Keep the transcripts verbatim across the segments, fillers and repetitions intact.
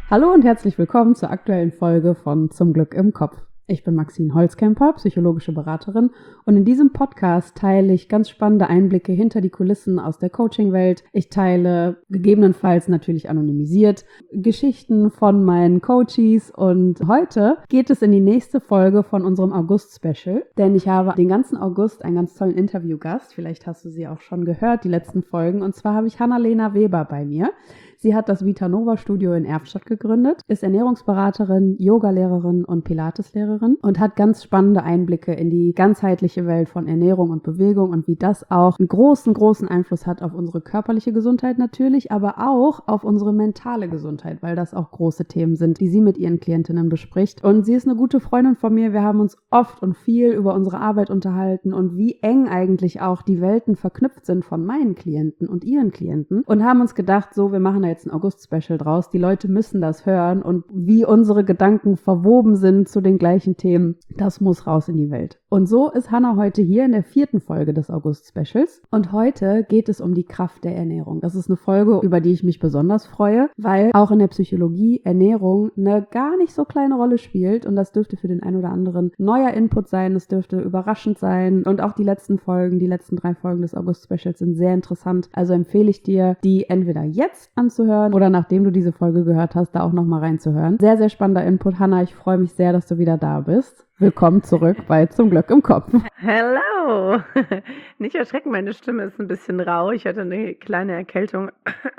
Hallo und herzlich willkommen zur aktuellen Folge von Zum Glück im Kopf. Ich bin Maxine Holzkemper, psychologische Beraterin, und in diesem Podcast teile ich ganz spannende Einblicke hinter die Kulissen aus der Coaching-Welt. Ich teile gegebenenfalls natürlich anonymisiert Geschichten von meinen Coaches, und heute geht es in die nächste Folge von unserem August-Special, denn ich habe den ganzen August einen ganz tollen Interviewgast. Vielleicht hast du sie auch schon gehört, die letzten Folgen, und zwar habe ich Hannalena Weber bei mir. Sie hat das Vitanova Studio in Erftstadt gegründet, ist Ernährungsberaterin, Yogalehrerin und Pilateslehrerin und hat ganz spannende Einblicke in die ganzheitliche Welt von Ernährung und Bewegung und wie das auch einen großen, großen Einfluss hat auf unsere körperliche Gesundheit natürlich, aber auch auf unsere mentale Gesundheit, weil das auch große Themen sind, die sie mit ihren Klientinnen bespricht. Und sie ist eine gute Freundin von mir. Wir haben uns oft und viel über unsere Arbeit unterhalten und wie eng eigentlich auch die Welten verknüpft sind von meinen Klienten und ihren Klienten und haben uns gedacht, so, wir machen jetzt ein August-Special draus. Die Leute müssen das hören und wie unsere Gedanken verwoben sind zu den gleichen Themen, das muss raus in die Welt. Und so ist Hanna heute hier in der vierten Folge des August-Specials. Und heute geht es um die Kraft der Ernährung. Das ist eine Folge, über die ich mich besonders freue, weil auch in der Psychologie Ernährung eine gar nicht so kleine Rolle spielt. Und das dürfte für den einen oder anderen neuer Input sein. Es dürfte überraschend sein. Und auch die letzten Folgen, die letzten drei Folgen des August-Specials sind sehr interessant. Also empfehle ich dir, die entweder jetzt anzuhören oder nachdem du diese Folge gehört hast, da auch nochmal reinzuhören. Sehr, sehr spannender Input, Hanna. Ich freue mich sehr, dass du wieder da bist. Willkommen zurück bei Zum Glück im Kopf. Hello! Nicht erschrecken, meine Stimme ist ein bisschen rau. Ich hatte eine kleine Erkältung.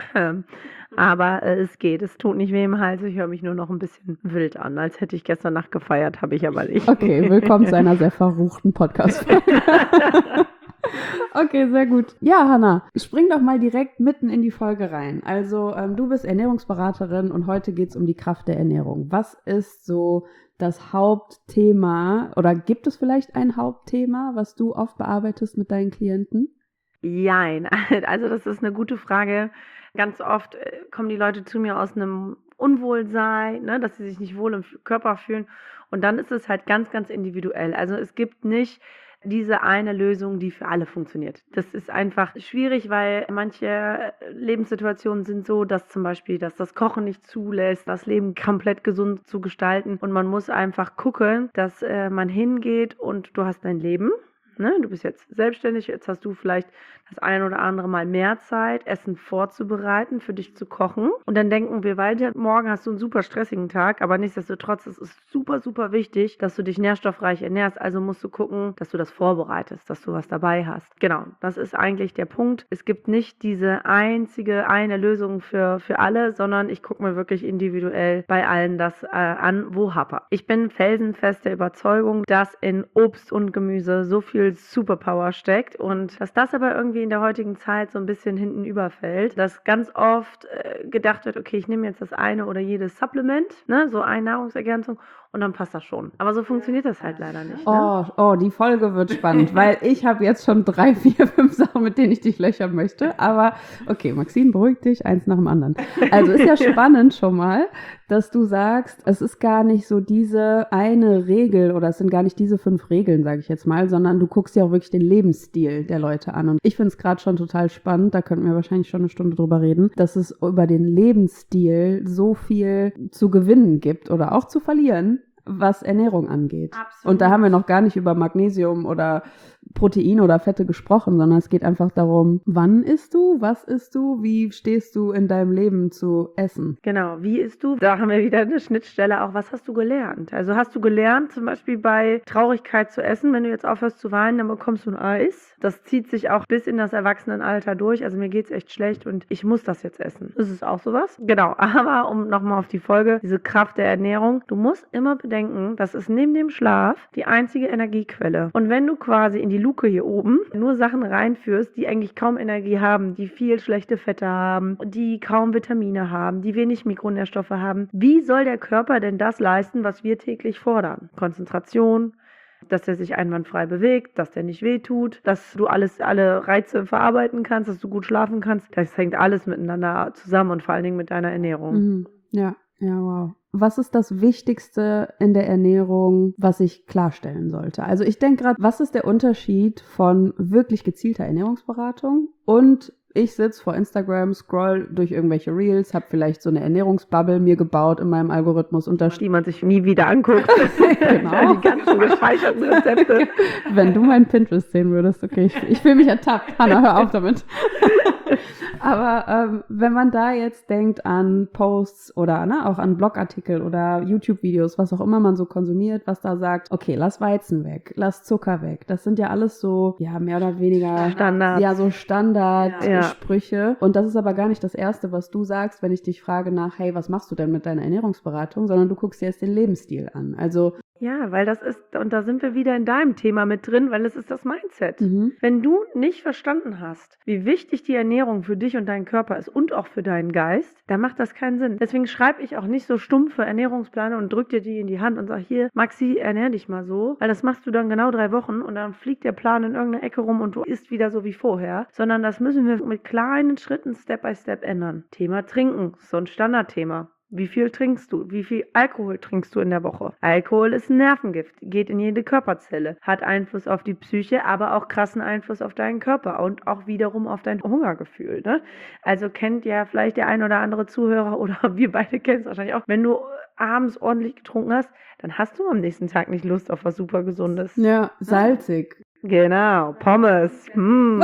Aber äh, es geht. Es tut nicht weh im Hals. Ich höre mich nur noch ein bisschen wild an. Als hätte ich gestern Nacht gefeiert, habe ich aber nicht. Okay, willkommen zu einer sehr verruchten Podcast-Folge. Okay, sehr gut. Ja, Hanna, spring doch mal direkt mitten in die Folge rein. Also ähm, du bist Ernährungsberaterin und heute geht es um die Kraft der Ernährung. Was ist so das Hauptthema oder gibt es vielleicht ein Hauptthema, was du oft bearbeitest mit deinen Klienten? Jein, also das ist eine gute Frage. Ganz oft kommen die Leute zu mir aus einem Unwohlsein, ne, dass sie sich nicht wohl im Körper fühlen, und dann ist es halt ganz, ganz individuell. Also es gibt nicht diese eine Lösung, die für alle funktioniert. Das ist einfach schwierig, weil manche Lebenssituationen sind so, dass zum Beispiel, dass das Kochen nicht zulässt, das Leben komplett gesund zu gestalten, und man muss einfach gucken, dass äh, man hingeht und du hast dein Leben. Ne? Du bist jetzt selbstständig, jetzt hast du vielleicht das ein oder andere Mal mehr Zeit, Essen vorzubereiten, für dich zu kochen. Und dann denken wir weiter, morgen hast du einen super stressigen Tag, aber nichtsdestotrotz, es ist super, super wichtig, dass du dich nährstoffreich ernährst. Also musst du gucken, dass du das vorbereitest, dass du was dabei hast. Genau, das ist eigentlich der Punkt. Es gibt nicht diese einzige, eine Lösung für, für alle, sondern ich gucke mir wirklich individuell bei allen das äh, an, wo hapert. Ich bin felsenfest der Überzeugung, dass in Obst und Gemüse so viel Superpower steckt und dass das aber irgendwie in der heutigen Zeit so ein bisschen hinten überfällt, dass ganz oft äh, gedacht wird, okay, ich nehme jetzt das eine oder jedes Supplement, ne, so eine Nahrungsergänzung, und dann passt das schon. Aber so funktioniert das halt leider nicht. Ne? Oh, oh, die Folge wird spannend, weil ich habe jetzt schon drei, vier, fünf Sachen, mit denen ich dich löchern möchte. Aber okay, Maxine, beruhig dich, eins nach dem anderen. Also ist ja spannend schon mal, dass du sagst, es ist gar nicht so diese eine Regel oder es sind gar nicht diese fünf Regeln, sage ich jetzt mal, sondern du guckst ja auch wirklich den Lebensstil der Leute an. Und ich finde es gerade schon total spannend, da könnten wir wahrscheinlich schon eine Stunde drüber reden, dass es über den Lebensstil so viel zu gewinnen gibt oder auch zu verlieren, was Ernährung angeht. Absolut. Und da haben wir noch gar nicht über Magnesium oder Protein oder Fette gesprochen, sondern es geht einfach darum, wann isst du, was isst du, wie stehst du in deinem Leben zu essen. Genau, wie isst du? Da haben wir wieder eine Schnittstelle auch, was hast du gelernt? Also hast du gelernt, zum Beispiel bei Traurigkeit zu essen, wenn du jetzt aufhörst zu weinen, dann bekommst du ein Eis. Das zieht sich auch bis in das Erwachsenenalter durch, also mir geht's echt schlecht und ich muss das jetzt essen. Ist es auch sowas? Genau, aber um nochmal auf die Folge, diese Kraft der Ernährung, du musst immer bedenken, das ist neben dem Schlaf die einzige Energiequelle. Und wenn du quasi in die Luke hier oben nur Sachen reinführst, die eigentlich kaum Energie haben, die viel schlechte Fette haben, die kaum Vitamine haben, die wenig Mikronährstoffe haben, wie soll der Körper denn das leisten, was wir täglich fordern? Konzentration, dass der sich einwandfrei bewegt, dass der nicht wehtut, dass du alles, alle Reize verarbeiten kannst, dass du gut schlafen kannst. Das hängt alles miteinander zusammen und vor allen Dingen mit deiner Ernährung. Mhm. Ja, ja, wow. was ist das Wichtigste in der Ernährung, was ich klarstellen sollte? Also ich denke gerade, was ist der Unterschied von wirklich gezielter Ernährungsberatung und ich sitze vor Instagram, scroll durch irgendwelche Reels, habe vielleicht so eine Ernährungsbubble mir gebaut in meinem Algorithmus und da die man sich nie wieder anguckt. Genau. Die ganzen gespeicherten Rezepte. Wenn du mein Pinterest sehen würdest, okay, ich, ich fühle mich ertappt. Hanna, hör auf damit. Aber ähm, wenn man da jetzt denkt an Posts oder ne, auch an Blogartikel oder YouTube-Videos, was auch immer man so konsumiert, was da sagt, okay, lass Weizen weg, lass Zucker weg. Das sind ja alles so, ja, mehr oder weniger Standards. Ja, so Standardsprüche. Ja. Und das ist aber gar nicht das Erste, was du sagst, wenn ich dich frage nach, hey, was machst du denn mit deiner Ernährungsberatung, sondern du guckst dir erst den Lebensstil an. Also Ja, weil das ist, und da sind wir wieder in deinem Thema mit drin, weil es ist das Mindset. Mhm. Wenn du nicht verstanden hast, wie wichtig die Ernährung für dich und deinen Körper ist und auch für deinen Geist, dann macht das keinen Sinn. Deswegen schreibe ich auch nicht so stumpfe Ernährungspläne und drück dir die in die Hand und sag, hier, Maxi, ernähr dich mal so, weil das machst du dann genau drei Wochen und dann fliegt der Plan in irgendeine Ecke rum und du isst wieder so wie vorher, sondern das müssen wir mit kleinen Schritten Step by Step ändern. Thema Trinken, so ein Standardthema. Wie viel trinkst du? Wie viel Alkohol trinkst du in der Woche? Alkohol ist ein Nervengift, geht in jede Körperzelle, hat Einfluss auf die Psyche, aber auch krassen Einfluss auf deinen Körper und auch wiederum auf dein Hungergefühl. Ne? Also kennt ja vielleicht der ein oder andere Zuhörer oder wir beide kennen es wahrscheinlich auch, wenn du abends ordentlich getrunken hast, dann hast du am nächsten Tag nicht Lust auf was super Gesundes. Ja, salzig. Genau, Pommes. Mm.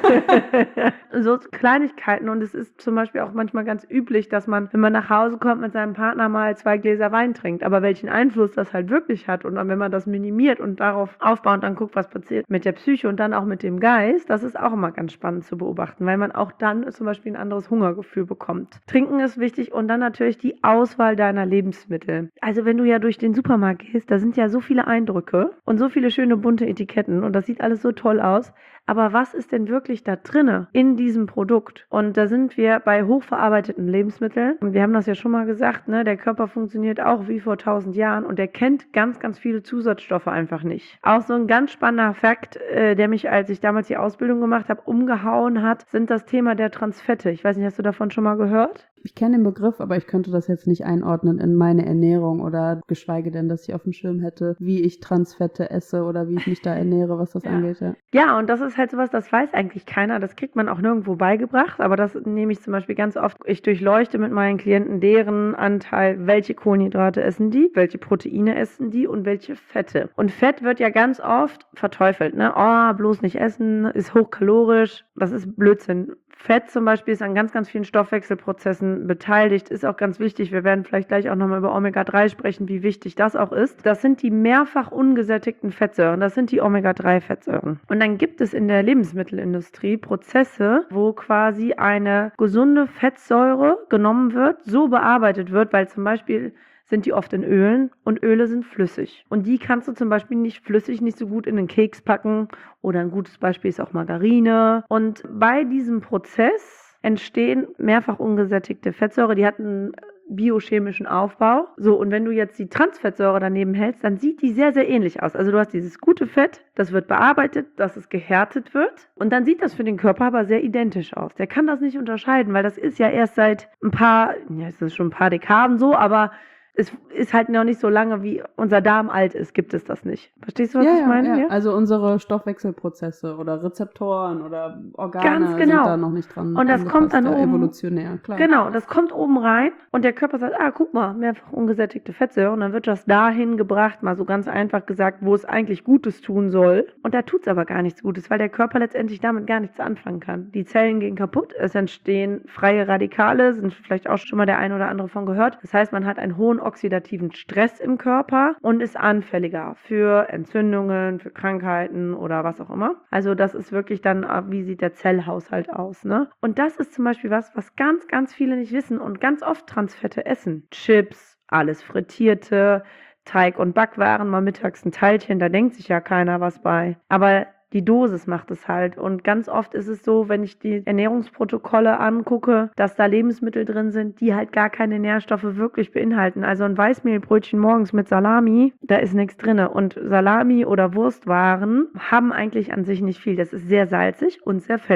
So Kleinigkeiten und es ist zum Beispiel auch manchmal ganz üblich, dass man, wenn man nach Hause kommt, mit seinem Partner mal zwei Gläser Wein trinkt. Aber welchen Einfluss das halt wirklich hat und wenn man das minimiert und darauf aufbaut und dann guckt, was passiert mit der Psyche und dann auch mit dem Geist, das ist auch immer ganz spannend zu beobachten, weil man auch dann zum Beispiel ein anderes Hungergefühl bekommt. Trinken ist wichtig und dann natürlich die Auswahl deiner Lebensmittel. Also wenn du ja durch den Supermarkt gehst, da sind ja so viele Eindrücke und so viele schöne bunte Etiketten und das sieht alles so toll aus. Aber was ist denn wirklich da drinne in diesem Produkt? Und da sind wir bei hochverarbeiteten Lebensmitteln. Und wir haben das ja schon mal gesagt, ne? Der Körper funktioniert auch wie vor tausend Jahren und der kennt ganz, ganz viele Zusatzstoffe einfach nicht. Auch so ein ganz spannender Fakt, äh, der mich, als ich damals die Ausbildung gemacht habe, umgehauen hat, sind das Thema der Transfette. Ich weiß nicht, hast du davon schon mal gehört? Ich kenne den Begriff, aber ich könnte das jetzt nicht einordnen in meine Ernährung oder geschweige denn, dass ich auf dem Schirm hätte, wie ich Transfette esse oder wie ich mich da ernähre, was das ja. angeht. Ja. ja, und das ist halt sowas, das weiß eigentlich keiner. Das kriegt man auch nirgendwo beigebracht, aber das nehme ich zum Beispiel ganz oft. Ich durchleuchte mit meinen Klienten deren Anteil, welche Kohlenhydrate essen die, welche Proteine essen die und welche Fette. Und Fett wird ja ganz oft verteufelt, ne? Oh, bloß nicht essen, ist hochkalorisch. Das ist Blödsinn. Fett zum Beispiel ist an ganz, ganz vielen Stoffwechselprozessen beteiligt, ist auch ganz wichtig. Wir werden vielleicht gleich auch nochmal über Omega drei sprechen, wie wichtig das auch ist. Das sind die mehrfach ungesättigten Fettsäuren, das sind die Omega drei Fettsäuren. Und dann gibt es in der Lebensmittelindustrie Prozesse, wo quasi eine gesunde Fettsäure genommen wird, so bearbeitet wird, weil zum Beispiel sind die oft in Ölen und Öle sind flüssig. Und die kannst du zum Beispiel nicht flüssig, nicht so gut in den Keks packen oder ein gutes Beispiel ist auch Margarine. Und bei diesem Prozess entstehen mehrfach ungesättigte Fettsäure, die hat einen biochemischen Aufbau. So, und wenn du jetzt die Transfettsäure daneben hältst, dann sieht die sehr, sehr ähnlich aus. Also du hast dieses gute Fett, das wird bearbeitet, dass es gehärtet wird und dann sieht das für den Körper aber sehr identisch aus. Der kann das nicht unterscheiden, weil das ist ja erst seit ein paar, ja, es ist schon ein paar Dekaden so, aber es ist halt noch nicht so lange, wie unser Darm alt ist, gibt es das nicht. Verstehst du, was ja, ich meine? Ja, ja, also unsere Stoffwechselprozesse oder Rezeptoren oder Organe Ganz genau. sind da noch nicht dran. Und das kommt dann ja, oben, evolutionär, klar. Genau, das kommt oben rein und der Körper sagt, ah, guck mal, mehrfach ungesättigte Fettsäuren. Und dann wird das dahin gebracht, mal so ganz einfach gesagt, wo es eigentlich Gutes tun soll. Und da tut es aber gar nichts Gutes, weil der Körper letztendlich damit gar nichts anfangen kann. Die Zellen gehen kaputt, es entstehen freie Radikale, sind vielleicht auch schon mal der ein oder andere von gehört. Das heißt, man hat einen hohen oxidativen Stress im Körper und ist anfälliger für Entzündungen, für Krankheiten oder was auch immer. Also das ist wirklich dann, wie sieht der Zellhaushalt aus, ne? Und das ist zum Beispiel was, was ganz, ganz viele nicht wissen und ganz oft Transfette essen. Chips, alles Frittierte, Teig- und Backwaren, mal mittags ein Teilchen, da denkt sich ja keiner was bei. Aber die Dosis macht es halt. Und ganz oft ist es so, wenn ich die Ernährungsprotokolle angucke, dass da Lebensmittel drin sind, die halt gar keine Nährstoffe wirklich beinhalten. Also ein Weißmehlbrötchen morgens mit Salami, da ist nichts drin. Und Salami oder Wurstwaren haben eigentlich an sich nicht viel. Das ist sehr salzig und sehr fettig.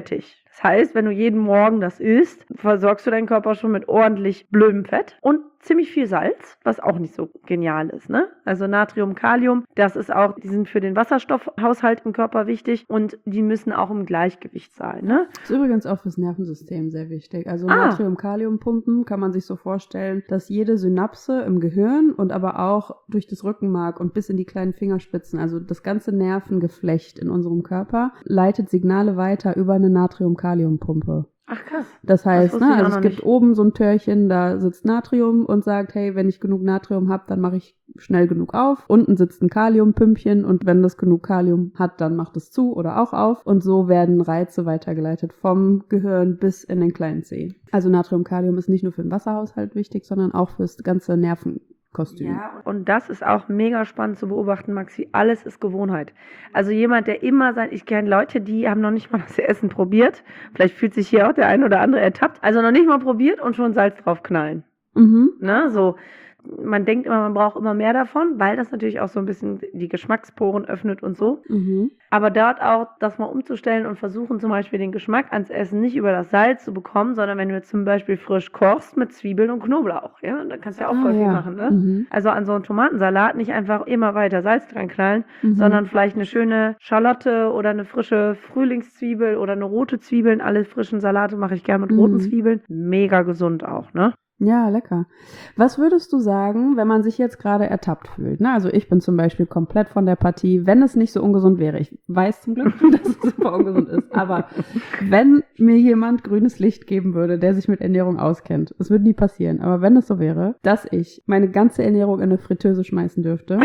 Das heißt, wenn du jeden Morgen das isst, versorgst du deinen Körper schon mit ordentlich blödem Fett und ziemlich viel Salz, was auch nicht so genial ist, ne? Also Natrium, Kalium, das ist auch, die sind für den Wasserstoffhaushalt im Körper wichtig und die müssen auch im Gleichgewicht sein, ne? Das ist übrigens auch fürs Nervensystem sehr wichtig. Also Ah. Natrium-Kalium-Pumpen kann man sich so vorstellen, dass jede Synapse im Gehirn und aber auch durch das Rückenmark und bis in die kleinen Fingerspitzen, also das ganze Nervengeflecht in unserem Körper, leitet Signale weiter über eine Natrium-Kalium-Pumpe. Ach krass. Das heißt, wusste ne, ich auch also es noch gibt nicht. oben so ein Törchen, da sitzt Natrium und sagt, hey, wenn ich genug Natrium habe, dann mache ich schnell genug auf. Unten sitzt ein Kaliumpümpchen und wenn das genug Kalium hat, dann macht es zu oder auch auf. Und so werden Reize weitergeleitet vom Gehirn bis in den kleinen Zeh. Also Natrium-Kalium ist nicht nur für den Wasserhaushalt wichtig, sondern auch fürs ganze Nervenkostüm. Ja, und das ist auch mega spannend zu beobachten, Maxi. Alles ist Gewohnheit. Also jemand, der immer sein, ich kenne Leute, die haben noch nicht mal das Essen probiert. Vielleicht fühlt sich hier auch der ein oder andere ertappt. Also noch nicht mal probiert und schon Salz drauf knallen. Mhm. Ne, so. Man denkt immer, man braucht immer mehr davon, weil das natürlich auch so ein bisschen die Geschmacksporen öffnet und so. Mhm. Aber dort auch das mal umzustellen und versuchen zum Beispiel den Geschmack ans Essen nicht über das Salz zu bekommen, sondern wenn du jetzt zum Beispiel frisch kochst mit Zwiebeln und Knoblauch, ja, dann kannst du ja auch Ah, voll viel ja. machen, ne? Mhm. Also an so einen Tomatensalat nicht einfach immer weiter Salz dran knallen, Mhm. sondern vielleicht eine schöne Schalotte oder eine frische Frühlingszwiebel oder eine rote Zwiebeln. Alle frischen Salate mache ich gerne mit Mhm. roten Zwiebeln. Mega gesund auch, ne? Ja, lecker. Was würdest du sagen, wenn man sich jetzt gerade ertappt fühlt? Ne? Also ich bin zum Beispiel komplett von der Partie, wenn es nicht so ungesund wäre. Ich weiß zum Glück, dass es super ungesund ist. Aber wenn mir jemand grünes Licht geben würde, der sich mit Ernährung auskennt, es wird nie passieren, aber wenn es so wäre, dass ich meine ganze Ernährung in eine Fritteuse schmeißen dürfte,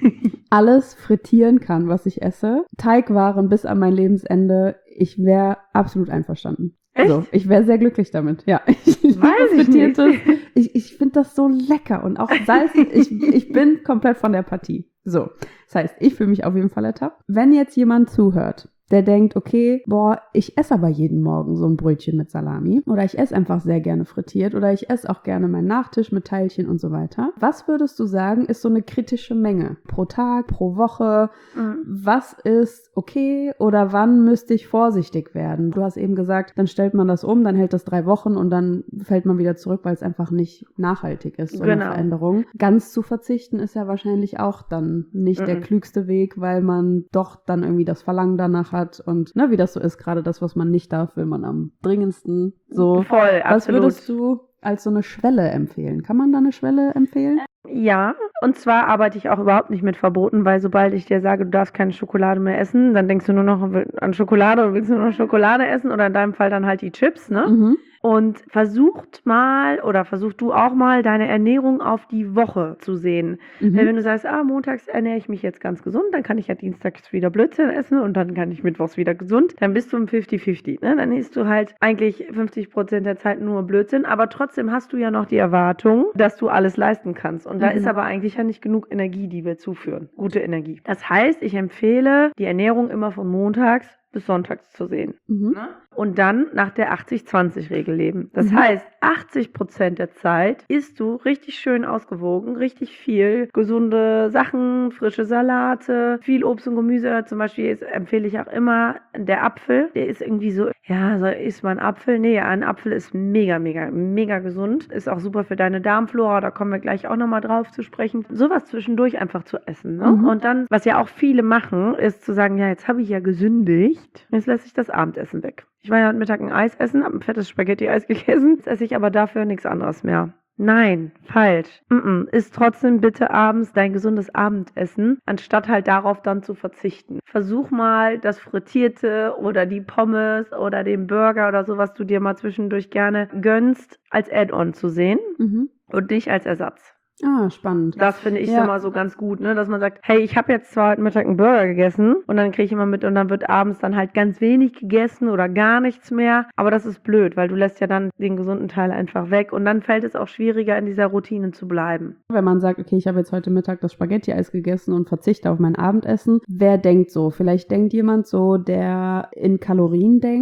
alles frittieren kann, was ich esse, Teigwaren bis an mein Lebensende, ich wäre absolut einverstanden. Echt? Also, ich wäre sehr glücklich damit. Ja, ich Weiß ich nicht. Frittiertes. Ich, ich finde das so lecker und auch Salz. ich, ich bin komplett von der Partie. So, das heißt, ich fühle mich auf jeden Fall ertappt. Wenn jetzt jemand zuhört, der denkt, okay, boah, ich esse aber jeden Morgen so ein Brötchen mit Salami oder ich esse einfach sehr gerne frittiert oder ich esse auch gerne meinen Nachtisch mit Teilchen und so weiter. Was würdest du sagen, ist so eine kritische Menge pro Tag, pro Woche? Mhm. Was ist okay oder wann müsste ich vorsichtig werden? Du hast eben gesagt, dann stellt man das um, dann hält das drei Wochen und dann fällt man wieder zurück, weil es einfach nicht nachhaltig ist, so Genau. eine Veränderung. Ganz zu verzichten ist ja wahrscheinlich auch dann nicht Mhm. der klügste Weg, weil man doch dann irgendwie das Verlangen danach hat und ne, wie das so ist, gerade das, was man nicht darf, will man am dringendsten. So, Voll, was absolut. würdest du als so eine Schwelle empfehlen? Kann man da eine Schwelle empfehlen? Ja, und zwar arbeite ich auch überhaupt nicht mit Verboten, weil sobald ich dir sage, du darfst keine Schokolade mehr essen, dann denkst du nur noch an Schokolade und willst nur noch Schokolade essen oder in deinem Fall dann halt die Chips, ne? Mhm. Und versucht mal oder versuch du auch mal deine Ernährung auf die Woche zu sehen. Mhm. Weil wenn du sagst, ah, montags ernähre ich mich jetzt ganz gesund, dann kann ich ja dienstags wieder Blödsinn essen und dann kann ich mittwochs wieder gesund, dann bist du im fifty fifty, ne? Dann isst du halt eigentlich fünfzig Prozent der Zeit nur Blödsinn, aber trotzdem hast du ja noch die Erwartung, dass du alles leisten kannst. Und da Mhm. ist aber eigentlich ja nicht genug Energie, die wir zuführen. Gute Energie. Das heißt, ich empfehle, die Ernährung immer von montags bis sonntags zu sehen. Mhm. Und dann nach der achtzig zwanzig Regel leben. Das Mhm. heißt, achtzig Prozent der Zeit isst du richtig schön ausgewogen, richtig viel gesunde Sachen, frische Salate, viel Obst und Gemüse. Zum Beispiel ist, empfehle ich auch immer der Apfel. Der ist irgendwie so, ja, so isst man Apfel. Nee, ein Apfel ist mega, mega, mega gesund. Ist auch super für deine Darmflora. Da kommen wir gleich auch nochmal drauf zu sprechen. Sowas zwischendurch einfach zu essen. Ne? Mhm. Und dann, was ja auch viele machen, ist zu sagen, ja, jetzt habe ich ja gesündigt. Jetzt lasse ich das Abendessen weg. Ich war ja heute Mittag ein Eis essen, habe ein fettes Spaghetti-Eis gegessen. Jetzt esse ich aber dafür nichts anderes mehr. Nein, falsch. Mm-mm. Isst trotzdem bitte abends dein gesundes Abendessen, anstatt halt darauf dann zu verzichten. Versuch mal das Frittierte oder die Pommes oder den Burger oder so, was du dir mal zwischendurch gerne gönnst, als Add-on zu sehen Mhm. und nicht als Ersatz. Ah, spannend. Das finde ich Ja. immer so ganz gut, ne? Dass man sagt, hey, ich habe jetzt zwar heute Mittag einen Burger gegessen und dann kriege ich immer mit und dann wird abends dann halt ganz wenig gegessen oder gar nichts mehr. Aber das ist blöd, weil du lässt ja dann den gesunden Teil einfach weg und dann fällt es auch schwieriger, in dieser Routine zu bleiben. Wenn man sagt, okay, ich habe jetzt heute Mittag das Spaghetti-Eis gegessen und verzichte auf mein Abendessen, wer denkt so? Vielleicht denkt jemand so, der in Kalorien denkt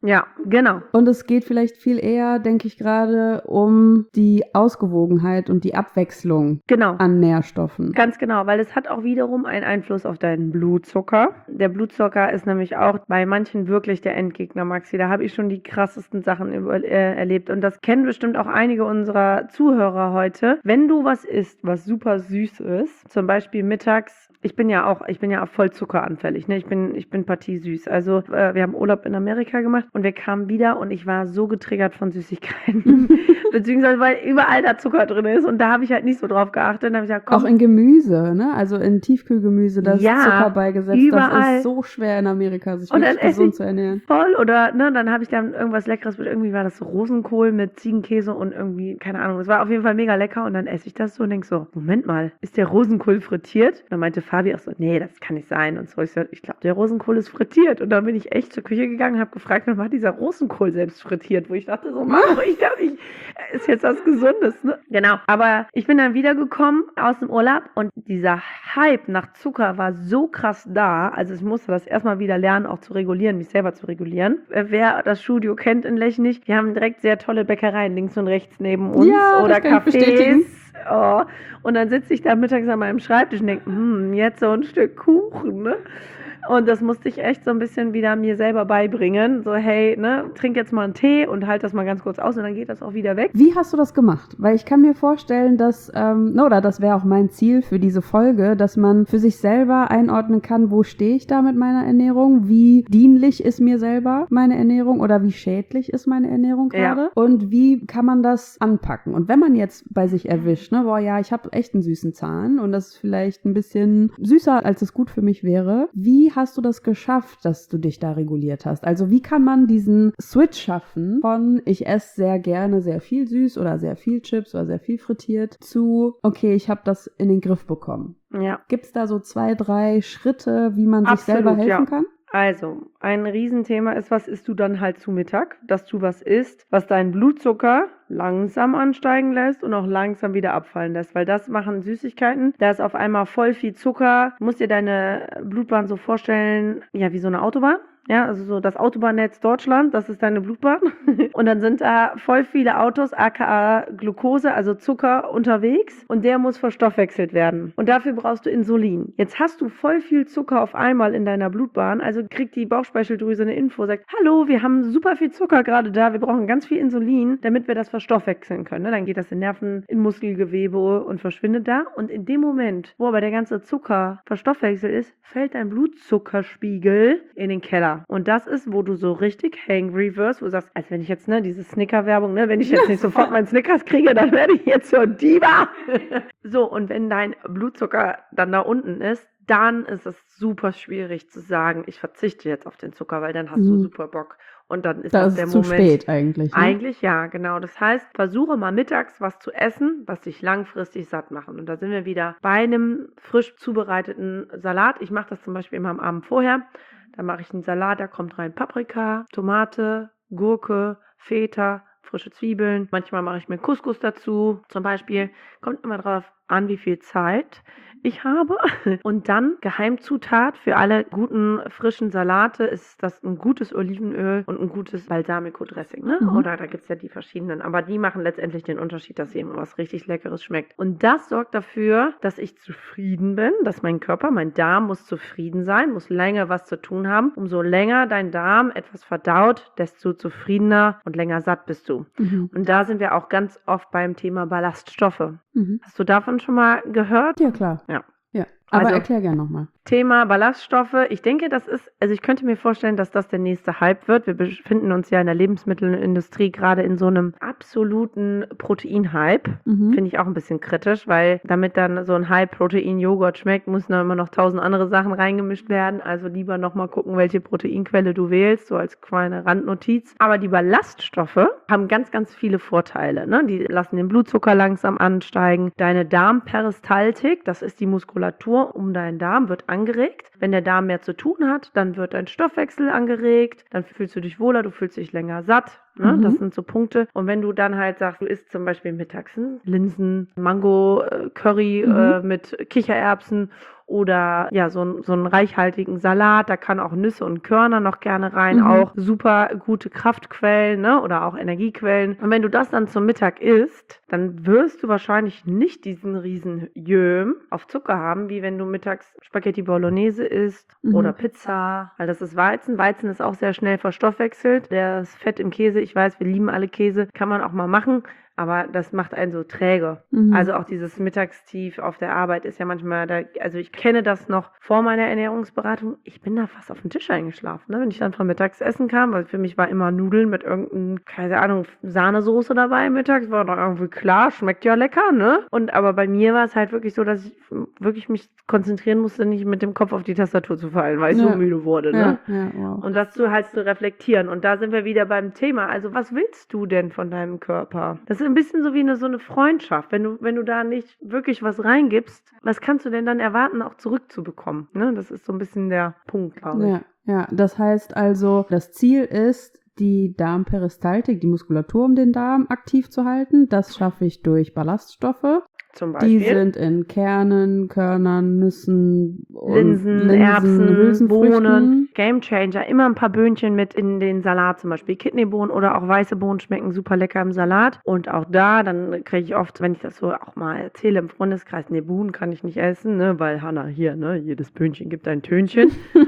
Ja, genau. Und es geht vielleicht viel eher, denke ich gerade, um die Ausgewogenheit und die Abwechslung Genau. an Nährstoffen. Ganz genau, weil es hat auch wiederum einen Einfluss auf deinen Blutzucker. Der Blutzucker ist nämlich auch bei manchen wirklich der Endgegner, Maxi. Da habe ich schon die krassesten Sachen über, äh, erlebt. Und das kennen bestimmt auch einige unserer Zuhörer heute. Wenn du was isst, was super süß ist, zum Beispiel mittags, ich bin ja auch, ich bin ja auch voll zuckeranfällig, ne? Ich bin, ich bin Partie süß. Also äh, wir haben Urlaub in Amerika gemacht und wir kamen wieder und ich war so getriggert von Süßigkeiten. Beziehungsweise weil überall da Zucker drin ist und da habe ich halt nicht so drauf geachtet. Dann habe ich gesagt, komm. Auch in Gemüse, ne? Also in Tiefkühlgemüse, da ist Ja, Zucker beigesetzt. überall. Das ist so schwer in Amerika, sich Und wirklich dann esse gesund ich zu ernähren. voll oder, ne, dann habe ich dann irgendwas Leckeres mit, irgendwie war das so Rosenkohl mit Ziegenkäse und irgendwie, keine Ahnung, es war auf jeden Fall mega lecker und dann esse ich das so und denke so, Moment mal, ist der Rosenkohl frittiert? Und dann meinte Fabi auch so, nee, das kann nicht sein und so. Ich so, ich glaube, der Rosenkohl ist frittiert und dann bin ich echt zur Küche gegangen und habe gefragt, wann war dieser Rosenkohl selbst frittiert? Wo ich dachte so, Mann, ich dachte, ich ist jetzt was Gesundes, ne? Genau, aber ich bin dann wiedergekommen aus dem Urlaub und dieser Hype nach Zucker war so krass da, also ich musste das erstmal wieder lernen, auch zu regulieren, mich selber zu regulieren. Wer das Studio kennt in Lechnich, wir haben direkt sehr tolle Bäckereien links und rechts neben uns Ja, oder das kann ich bestätigen. Cafés. Oh. Und dann sitze ich da mittags an meinem Schreibtisch und denke, hm, jetzt so ein Stück Kuchen, ne? Und das musste ich echt so ein bisschen wieder mir selber beibringen. So, hey, ne, trink jetzt mal einen Tee und halt das mal ganz kurz aus und dann geht das auch wieder weg. Wie hast du das gemacht? Weil ich kann mir vorstellen, dass, ähm, oder das wäre auch mein Ziel für diese Folge, dass man für sich selber einordnen kann, wo stehe ich da mit meiner Ernährung, wie dienlich ist mir selber meine Ernährung oder wie schädlich ist meine Ernährung gerade Ja. und wie kann man das anpacken. Und wenn man jetzt bei sich erwischt, ne, boah, ja, ich habe echt einen süßen Zahn und das ist vielleicht ein bisschen süßer, als es gut für mich wäre, wie hast du das geschafft, dass du dich da reguliert hast? Also wie kann man diesen Switch schaffen von ich esse sehr gerne sehr viel süß oder sehr viel Chips oder sehr viel frittiert zu okay, ich habe das in den Griff bekommen. Ja. Gibt es da so zwei, drei Schritte, wie man sich Absolut, selber helfen ja. kann? Also, ein Riesenthema ist, was isst du dann halt zu Mittag? Dass du was isst, was deinen Blutzucker langsam ansteigen lässt und auch langsam wieder abfallen lässt, weil das machen Süßigkeiten. Da ist auf einmal voll viel Zucker. Du musst dir deine Blutbahn so vorstellen, ja, wie so eine Autobahn. Ja, also so das Autobahnnetz Deutschland, das ist deine Blutbahn. Und dann sind da voll viele Autos, aka Glucose, also Zucker, unterwegs. Und der muss verstoffwechselt werden. Und dafür brauchst du Insulin. Jetzt hast du voll viel Zucker auf einmal in deiner Blutbahn. Also kriegt die Bauchspeicheldrüse eine Info, sagt, hallo, wir haben super viel Zucker gerade da. Wir brauchen ganz viel Insulin, damit wir das verstoffwechseln können. Dann geht das in Nerven, in Muskelgewebe und verschwindet da. Und in dem Moment, wo aber der ganze Zucker verstoffwechselt ist, fällt dein Blutzuckerspiegel in den Keller. Und das ist, wo du so richtig hangry wirst, wo du sagst, als wenn ich jetzt, ne, diese Snicker-Werbung, ne, wenn ich jetzt nicht sofort meinen Snickers kriege, dann werde ich jetzt zur Diva. So, und wenn dein Blutzucker dann da unten ist, dann ist es super schwierig zu sagen, ich verzichte jetzt auf den Zucker, weil dann hast Mhm. du super Bock. Und dann ist Da das ist der es zu Moment. spät eigentlich. Ne? Eigentlich ja, genau. Das heißt, versuche mal mittags was zu essen, was dich langfristig satt macht. Und da sind wir wieder bei einem frisch zubereiteten Salat. Ich mache das zum Beispiel immer am Abend vorher. Da mache ich einen Salat, da kommt rein Paprika, Tomate, Gurke, Feta, frische Zwiebeln. Manchmal mache ich mir Couscous dazu. Zum Beispiel kommt immer drauf an, wie viel Zeit ich habe. Und dann Geheimzutat für alle guten frischen Salate ist das ein gutes Olivenöl und ein gutes Balsamico-Dressing. Ne? Mhm. Oder da gibt es ja die verschiedenen. Aber die machen letztendlich den Unterschied, dass eben was richtig Leckeres schmeckt. Und das sorgt dafür, dass ich zufrieden bin, dass mein Körper, mein Darm muss zufrieden sein, muss länger was zu tun haben. Umso länger dein Darm etwas verdaut, desto zufriedener und länger satt bist du. Mhm. Und da sind wir auch ganz oft beim Thema Ballaststoffe. Mhm. Hast du davon schon mal gehört? Ja, klar. Ja. Ja. Aber Also- erklär gerne nochmal. Thema Ballaststoffe. Ich denke, das ist, also ich könnte mir vorstellen, dass das der nächste Hype wird. Wir befinden uns ja in der Lebensmittelindustrie gerade in so einem absoluten Protein-Hype. Mhm. Finde ich auch ein bisschen kritisch, weil damit dann so ein High-Protein-Joghurt schmeckt, müssen da immer noch tausend andere Sachen reingemischt werden. Also lieber nochmal gucken, welche Proteinquelle du wählst, so als kleine Randnotiz. Aber die Ballaststoffe haben ganz, ganz viele Vorteile. Ne? Die lassen den Blutzucker langsam ansteigen. Deine Darmperistaltik, das ist die Muskulatur um deinen Darm, wird angeregt. Wenn der Darm mehr zu tun hat, dann wird dein Stoffwechsel angeregt, dann fühlst du dich wohler, du fühlst dich länger satt. Ne? Mhm. Das sind so Punkte. Und wenn du dann halt sagst, du isst zum Beispiel mittags Linsen, Mango, äh, Curry Mhm. äh, mit Kichererbsen oder ja, so, ein, so einen reichhaltigen Salat. Da kann auch Nüsse und Körner noch gerne rein. Mhm. Auch super gute Kraftquellen, ne? Oder auch Energiequellen. Und wenn du das dann zum Mittag isst, dann wirst du wahrscheinlich nicht diesen riesen Jöm auf Zucker haben, wie wenn du mittags Spaghetti Bolognese isst mhm. oder Pizza. Weil das ist Weizen. Weizen ist auch sehr schnell verstoffwechselt. Das Fett im Käse, ich weiß, wir lieben alle Käse, kann man auch mal machen. Aber das macht einen so träge. Mhm. Also auch dieses Mittagstief auf der Arbeit ist ja manchmal, da, also ich kenne das noch vor meiner Ernährungsberatung. Ich bin da fast auf den Tisch eingeschlafen, ne? Wenn ich dann vom Mittagsessen kam, weil für mich war immer Nudeln mit irgendeinem, keine Ahnung, Sahnesoße dabei mittags, war doch irgendwie klar, schmeckt ja lecker, ne? Und aber bei mir war es halt wirklich so, dass ich wirklich mich konzentrieren musste, nicht mit dem Kopf auf die Tastatur zu fallen, weil ich ja. so müde wurde, ne? Ja, ja, wow. Und das zu halt zu reflektieren. Und da sind wir wieder beim Thema. Also was willst du denn von deinem Körper? Das ist ein bisschen so wie eine so eine Freundschaft. Wenn du, wenn du da nicht wirklich was reingibst, was kannst du denn dann erwarten, auch zurückzubekommen? Ne? Das ist so ein bisschen der Punkt, glaube ich. Ja, ja, das heißt also, das Ziel ist, die Darmperistaltik, die Muskulatur um den Darm aktiv zu halten. Das schaffe ich durch Ballaststoffe. Zum Beispiel. Die sind in Kernen, Körnern, Nüssen, Linsen, Linsen Erbsen, Bohnen. Gamechanger. Immer ein paar Böhnchen mit in den Salat, zum Beispiel Kidneybohnen oder auch weiße Bohnen schmecken super lecker im Salat. Und auch da, dann kriege ich oft, wenn ich das so auch mal erzähle im Freundeskreis, ne, Bohnen kann ich nicht essen, ne, weil Hanna hier, ne, jedes Böhnchen gibt ein Tönchen.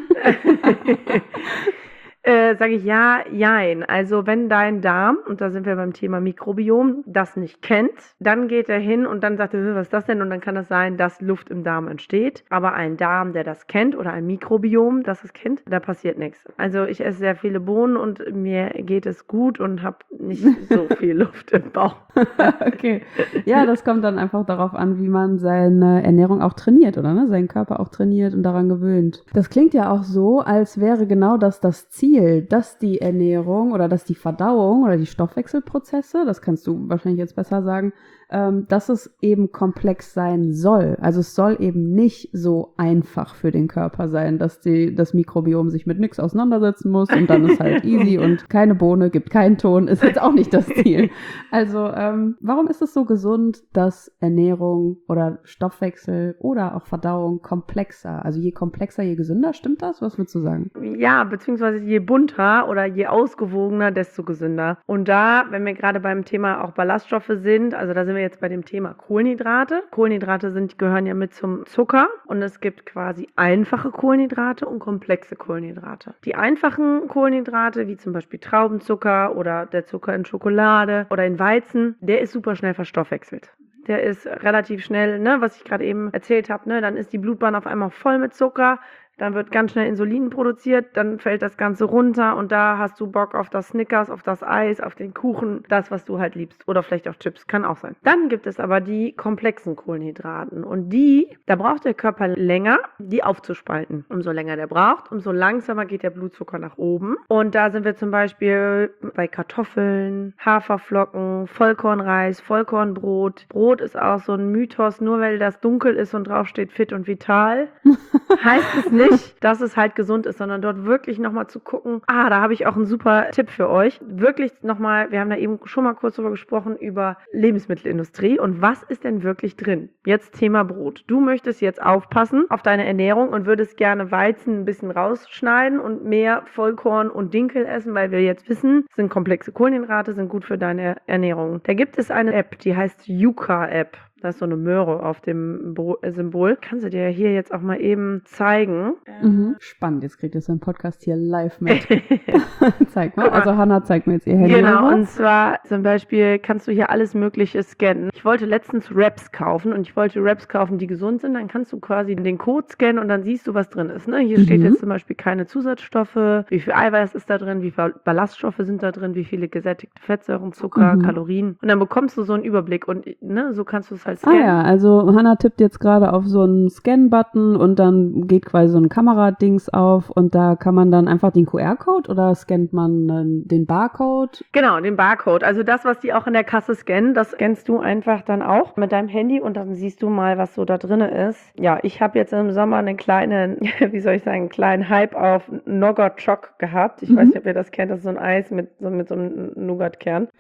Äh, sage ich ja, jein. Also wenn dein Darm, und da sind wir beim Thema Mikrobiom, das nicht kennt, dann geht er hin und dann sagt er, was ist das denn? Und dann kann das sein, dass Luft im Darm entsteht. Aber ein Darm, der das kennt, oder ein Mikrobiom, das es kennt, da passiert nichts. Also ich esse sehr viele Bohnen und mir geht es gut und habe nicht so viel Luft im Bauch. Okay. Ja, das kommt dann einfach darauf an, wie man seine Ernährung auch trainiert, oder ne? Seinen Körper auch trainiert und daran gewöhnt. Das klingt ja auch so, als wäre genau das das Ziel, dass die Ernährung oder dass die Verdauung oder die Stoffwechselprozesse, das kannst du wahrscheinlich jetzt besser sagen, ähm, dass es eben komplex sein soll. Also es soll eben nicht so einfach für den Körper sein, dass die, das Mikrobiom sich mit nichts auseinandersetzen muss und dann ist halt easy und keine Bohne, gibt keinen Ton, ist jetzt auch nicht das Ziel. Also ähm, warum ist es so gesund, dass Ernährung oder Stoffwechsel oder auch Verdauung komplexer, also je komplexer, je gesünder, stimmt das? Was würdest du sagen? Ja, beziehungsweise je bunter oder je ausgewogener, desto gesünder. Und da, wenn wir gerade beim Thema auch Ballaststoffe sind, also da sind wir jetzt bei dem Thema Kohlenhydrate. Kohlenhydrate sind, gehören ja mit zum Zucker und es gibt quasi einfache Kohlenhydrate und komplexe Kohlenhydrate. Die einfachen Kohlenhydrate, wie zum Beispiel Traubenzucker oder der Zucker in Schokolade oder in Weizen, der ist super schnell verstoffwechselt. Der ist relativ schnell, ne, was ich gerade eben erzählt habe, ne, dann ist die Blutbahn auf einmal voll mit Zucker. Dann wird ganz schnell Insulin produziert, dann fällt das Ganze runter und da hast du Bock auf das Snickers, auf das Eis, auf den Kuchen, das, was du halt liebst. Oder vielleicht auch Chips, kann auch sein. Dann gibt es aber die komplexen Kohlenhydraten und die, da braucht der Körper länger, die aufzuspalten. Umso länger der braucht, umso langsamer geht der Blutzucker nach oben. Und da sind wir zum Beispiel bei Kartoffeln, Haferflocken, Vollkornreis, Vollkornbrot. Brot ist auch so ein Mythos, nur weil das dunkel ist und draufsteht fit und vital, heißt es nicht, dass es halt gesund ist, sondern dort wirklich nochmal zu gucken, ah, da habe ich auch einen super Tipp für euch. Wirklich nochmal, wir haben da eben schon mal kurz drüber gesprochen, über Lebensmittelindustrie und was ist denn wirklich drin? Jetzt Thema Brot. Du möchtest jetzt aufpassen auf deine Ernährung und würdest gerne Weizen ein bisschen rausschneiden und mehr Vollkorn und Dinkel essen, weil wir jetzt wissen, sind komplexe Kohlenhydrate, sind gut für deine Ernährung. Da gibt es eine App, die heißt Yuka-App. Da ist so eine Möhre auf dem Bo- Symbol. Kannst du dir hier jetzt auch mal eben zeigen. Mhm. Spannend, jetzt kriegt ihr so einen Podcast hier live mit. Zeig mal. Also Hanna zeigt mir jetzt ihr Handy. Genau, und zwar zum Beispiel kannst du hier alles Mögliche scannen. Ich wollte letztens Wraps kaufen und ich wollte Wraps kaufen, die gesund sind. Dann kannst du quasi den Code scannen und dann siehst du, was drin ist. Ne? Hier mhm. steht jetzt zum Beispiel keine Zusatzstoffe, wie viel Eiweiß ist da drin, wie viele Ballaststoffe sind da drin, wie viele gesättigte Fettsäuren, Zucker, mhm. Kalorien. Und dann bekommst du so einen Überblick und ne, so kannst du es halt scannen. Ah ja, also Hanna tippt jetzt gerade auf so einen Scan-Button und dann geht quasi so ein Kameradings auf und da kann man dann einfach den Q R-Code oder scannt man äh, den Barcode? Genau, den Barcode. Also das, was die auch in der Kasse scannen, das scannst du einfach dann auch mit deinem Handy und dann siehst du mal, was so da drin ist. Ja, ich habe jetzt im Sommer einen kleinen, wie soll ich sagen, einen kleinen Hype auf Nougat Choc gehabt. Ich mhm. weiß nicht, ob ihr das kennt, das ist so ein Eis mit so, mit so einem Nougat-Kern. Ja.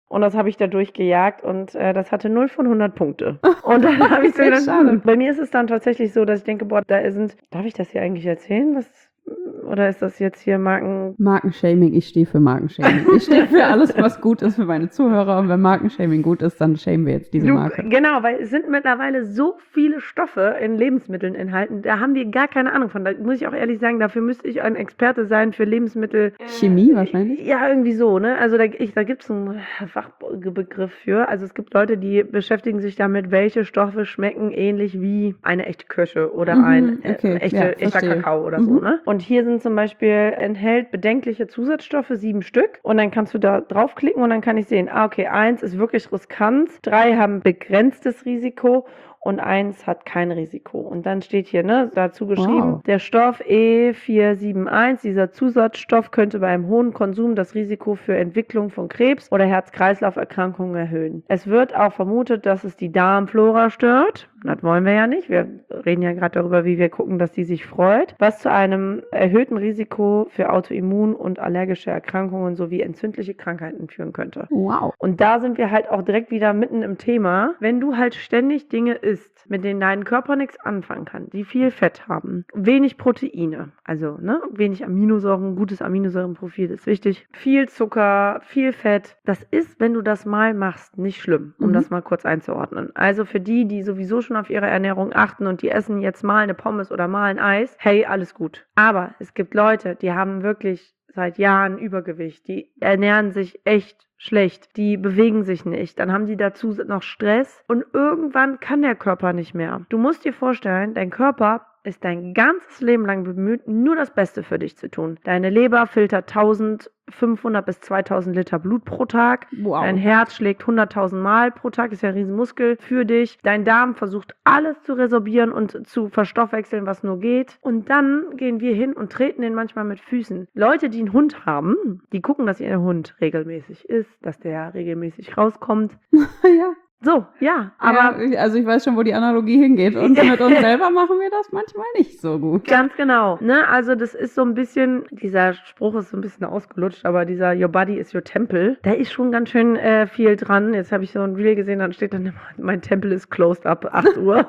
Und das habe ich da durchgejagt und äh, das hatte null von hundert Punkte. Und dann habe ich so gedacht, hm, bei mir ist es dann tatsächlich so, dass ich denke, boah, da sind, darf ich das hier eigentlich erzählen? Was, oder ist das jetzt hier Marken... Markenshaming, ich stehe für Markenshaming. Ich stehe für alles, was gut ist für meine Zuhörer. Und wenn Markenshaming gut ist, dann shamen wir jetzt diese Du, Marke. genau, weil es sind mittlerweile so viele Stoffe in Lebensmitteln enthalten, da haben wir gar keine Ahnung von. Da muss ich auch ehrlich sagen, dafür müsste ich ein Experte sein für Lebensmittel. Chemie wahrscheinlich? Ja, irgendwie so, ne? Also da, ich, da gibt es einen Fachbegriff für. Also es gibt Leute, die beschäftigen sich damit, welche Stoffe schmecken ähnlich wie eine echte Kirsche oder Mhm, ein äh, okay, echte, ja, echter verstehe. Kakao oder Mhm. so, ne? Und hier sind zum Beispiel, enthält bedenkliche Zusatzstoffe, sieben Stück. Und dann kannst du da draufklicken und dann kann ich sehen, ah, okay, eins ist wirklich riskant, drei haben begrenztes Risiko und eins hat kein Risiko. Und dann steht hier, ne, dazu geschrieben, Wow. der Stoff E vier sieben eins, dieser Zusatzstoff könnte bei einem hohen Konsum das Risiko für Entwicklung von Krebs oder Herz-Kreislauf-Erkrankungen erhöhen. Es wird auch vermutet, dass es die Darmflora stört. Das wollen wir ja nicht. Wir reden ja gerade darüber, wie wir gucken, dass die sich freut, was zu einem erhöhten Risiko für Autoimmun- und allergische Erkrankungen sowie entzündliche Krankheiten führen könnte. Wow. Und da sind wir halt auch direkt wieder mitten im Thema. Wenn du halt ständig Dinge isst, mit denen dein Körper nichts anfangen kann, die viel Fett haben, wenig Proteine, also ne, wenig Aminosäuren, gutes Aminosäurenprofil ist wichtig, viel Zucker, viel Fett, das ist, wenn du das mal machst, nicht schlimm, um Mhm. das mal kurz einzuordnen. Also für die, die sowieso schon auf ihre Ernährung achten und die essen jetzt mal eine Pommes oder mal ein Eis, hey, alles gut. Aber es gibt Leute, die haben wirklich seit Jahren Übergewicht, die ernähren sich echt schlecht, die bewegen sich nicht, dann haben die dazu noch Stress und irgendwann kann der Körper nicht mehr. Du musst dir vorstellen, dein Körper ist dein ganzes Leben lang bemüht, nur das Beste für dich zu tun. Deine Leber filtert eintausendfünfhundert bis zweitausend Liter Blut pro Tag. Wow. Dein Herz schlägt hunderttausend Mal pro Tag, ist ja ein Riesenmuskel für dich. Dein Darm versucht alles zu resorbieren und zu verstoffwechseln, was nur geht. Und dann gehen wir hin und treten den manchmal mit Füßen. Leute, die einen Hund haben, die gucken, dass ihr Hund regelmäßig isst, dass der regelmäßig rauskommt. Ja. So, ja, aber ja, also ich weiß schon, wo die Analogie hingeht. Und mit uns selber machen wir das manchmal nicht so gut. ganz genau, ne? Also das ist so ein bisschen, dieser Spruch ist so ein bisschen ausgelutscht, aber dieser Your body is your temple, da ist schon ganz schön äh, viel dran. Jetzt habe ich so ein Reel gesehen, dann steht dann immer, mein Tempel ist closed ab acht Uhr.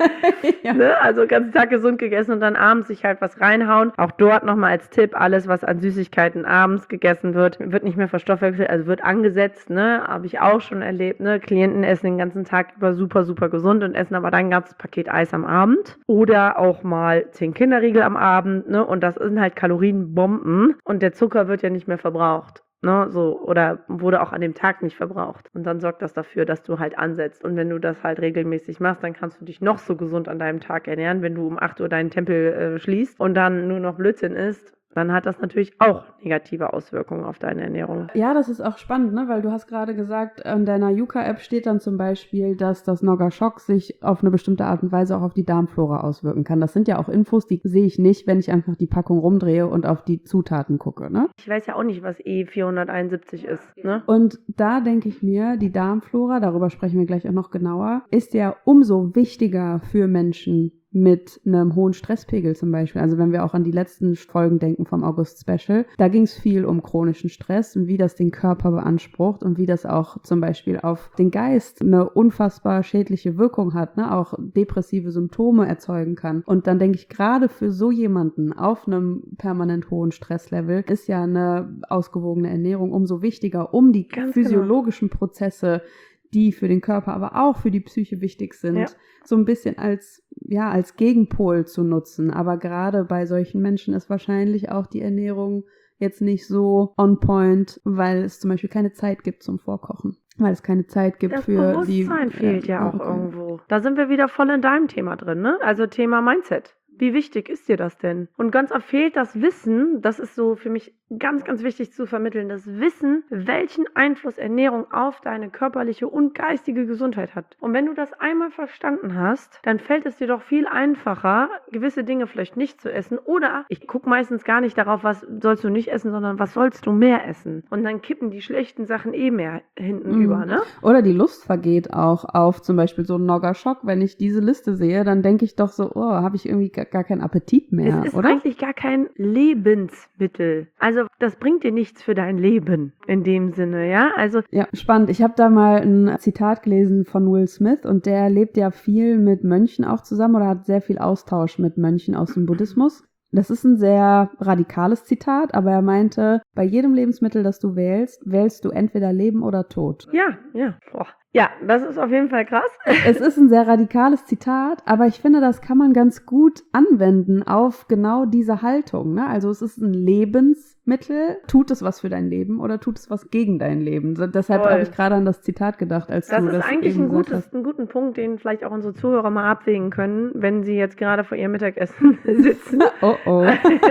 Ja. Ne? Also ganzen Tag gesund gegessen und dann abends sich halt was reinhauen. Auch dort nochmal als Tipp, alles was an Süßigkeiten abends gegessen wird, wird nicht mehr verstoffwechselt, also wird angesetzt, ne? Habe ich auch schon erlebt, ne? Klienten essen den ganzen Tag über super, super gesund und essen aber dann ein ganzes Paket Eis am Abend. Oder auch mal zehn Kinderriegel am Abend, ne? Und das sind halt Kalorienbomben und der Zucker wird ja nicht mehr verbraucht. Ne, so, oder wurde auch an dem Tag nicht verbraucht. Und dann sorgt das dafür, dass du halt ansetzt. Und wenn du das halt regelmäßig machst, dann kannst du dich noch so gesund an deinem Tag ernähren. Wenn du um acht Uhr deinen Tempel äh, schließt und dann nur noch Blödsinn isst, dann hat das natürlich auch negative Auswirkungen auf deine Ernährung. Ja, das ist auch spannend, ne? Weil du hast gerade gesagt, in deiner Yuka-App steht dann zum Beispiel, dass das Nogashock sich auf eine bestimmte Art und Weise auch auf die Darmflora auswirken kann. Das sind ja auch Infos, die sehe ich nicht, wenn ich einfach die Packung rumdrehe und auf die Zutaten gucke, ne? Ich weiß ja auch nicht, was E vierhunderteinundsiebzig ist, ne? Und da denke ich mir, die Darmflora, darüber sprechen wir gleich auch noch genauer, ist ja umso wichtiger für Menschen mit einem hohen Stresspegel zum Beispiel. Also wenn wir auch an die letzten Folgen denken vom August-Special, da ging es viel um chronischen Stress und wie das den Körper beansprucht und wie das auch zum Beispiel auf den Geist eine unfassbar schädliche Wirkung hat, ne? Auch depressive Symptome erzeugen kann. Und dann denke ich, gerade für so jemanden auf einem permanent hohen Stresslevel ist ja eine ausgewogene Ernährung umso wichtiger, um die Ganz physiologischen Prozesse, die für den Körper, aber auch für die Psyche wichtig sind, Ja. so ein bisschen als, ja, als Gegenpol zu nutzen. Aber gerade bei solchen Menschen ist wahrscheinlich auch die Ernährung jetzt nicht so on point, weil es zum Beispiel keine Zeit gibt zum Vorkochen. Weil es keine Zeit gibt Das für die... Bewusstsein fehlt ja auch okay. irgendwo. Da sind wir wieder voll in deinem Thema drin, ne? Also Thema Mindset. Wie wichtig ist dir das denn? Und ganz oft fehlt das Wissen, das ist so für mich ganz, ganz wichtig zu vermitteln, das Wissen, welchen Einfluss Ernährung auf deine körperliche und geistige Gesundheit hat. Und wenn du das einmal verstanden hast, dann fällt es dir doch viel einfacher, gewisse Dinge vielleicht nicht zu essen. Oder ich gucke meistens gar nicht darauf, was sollst du nicht essen, sondern was sollst du mehr essen. Und dann kippen die schlechten Sachen eh mehr hinten Mhm. über, ne? Oder die Lust vergeht auch auf zum Beispiel so einen Nogashock. Wenn ich diese Liste sehe, dann denke ich doch so, oh, habe ich irgendwie gar gar, gar keinen Appetit mehr, Es ist oder? eigentlich gar kein Lebensmittel. Also das bringt dir nichts für dein Leben in dem Sinne, ja? Also Ja, spannend. Ich habe da mal ein Zitat gelesen von Will Smith und der lebt ja viel mit Mönchen auch zusammen oder hat sehr viel Austausch mit Mönchen aus dem Buddhismus. Das ist ein sehr radikales Zitat, aber er meinte, bei jedem Lebensmittel, das du wählst, wählst du entweder Leben oder Tod. ja, ja. Boah. Ja, das ist auf jeden Fall krass. Es ist ein sehr radikales Zitat, aber ich finde, das kann man ganz gut anwenden auf genau diese Haltung. Ne? Also es ist ein Lebensmittel. Tut es was für dein Leben oder tut es was gegen dein Leben? So, deshalb Voll. habe ich gerade an das Zitat gedacht, als Das du ist das eigentlich eben ein gesagt gutes, hast. einen guten Punkt, den vielleicht auch unsere Zuhörer mal abwägen können, wenn sie jetzt gerade vor ihrem Mittagessen sitzen. Oh oh.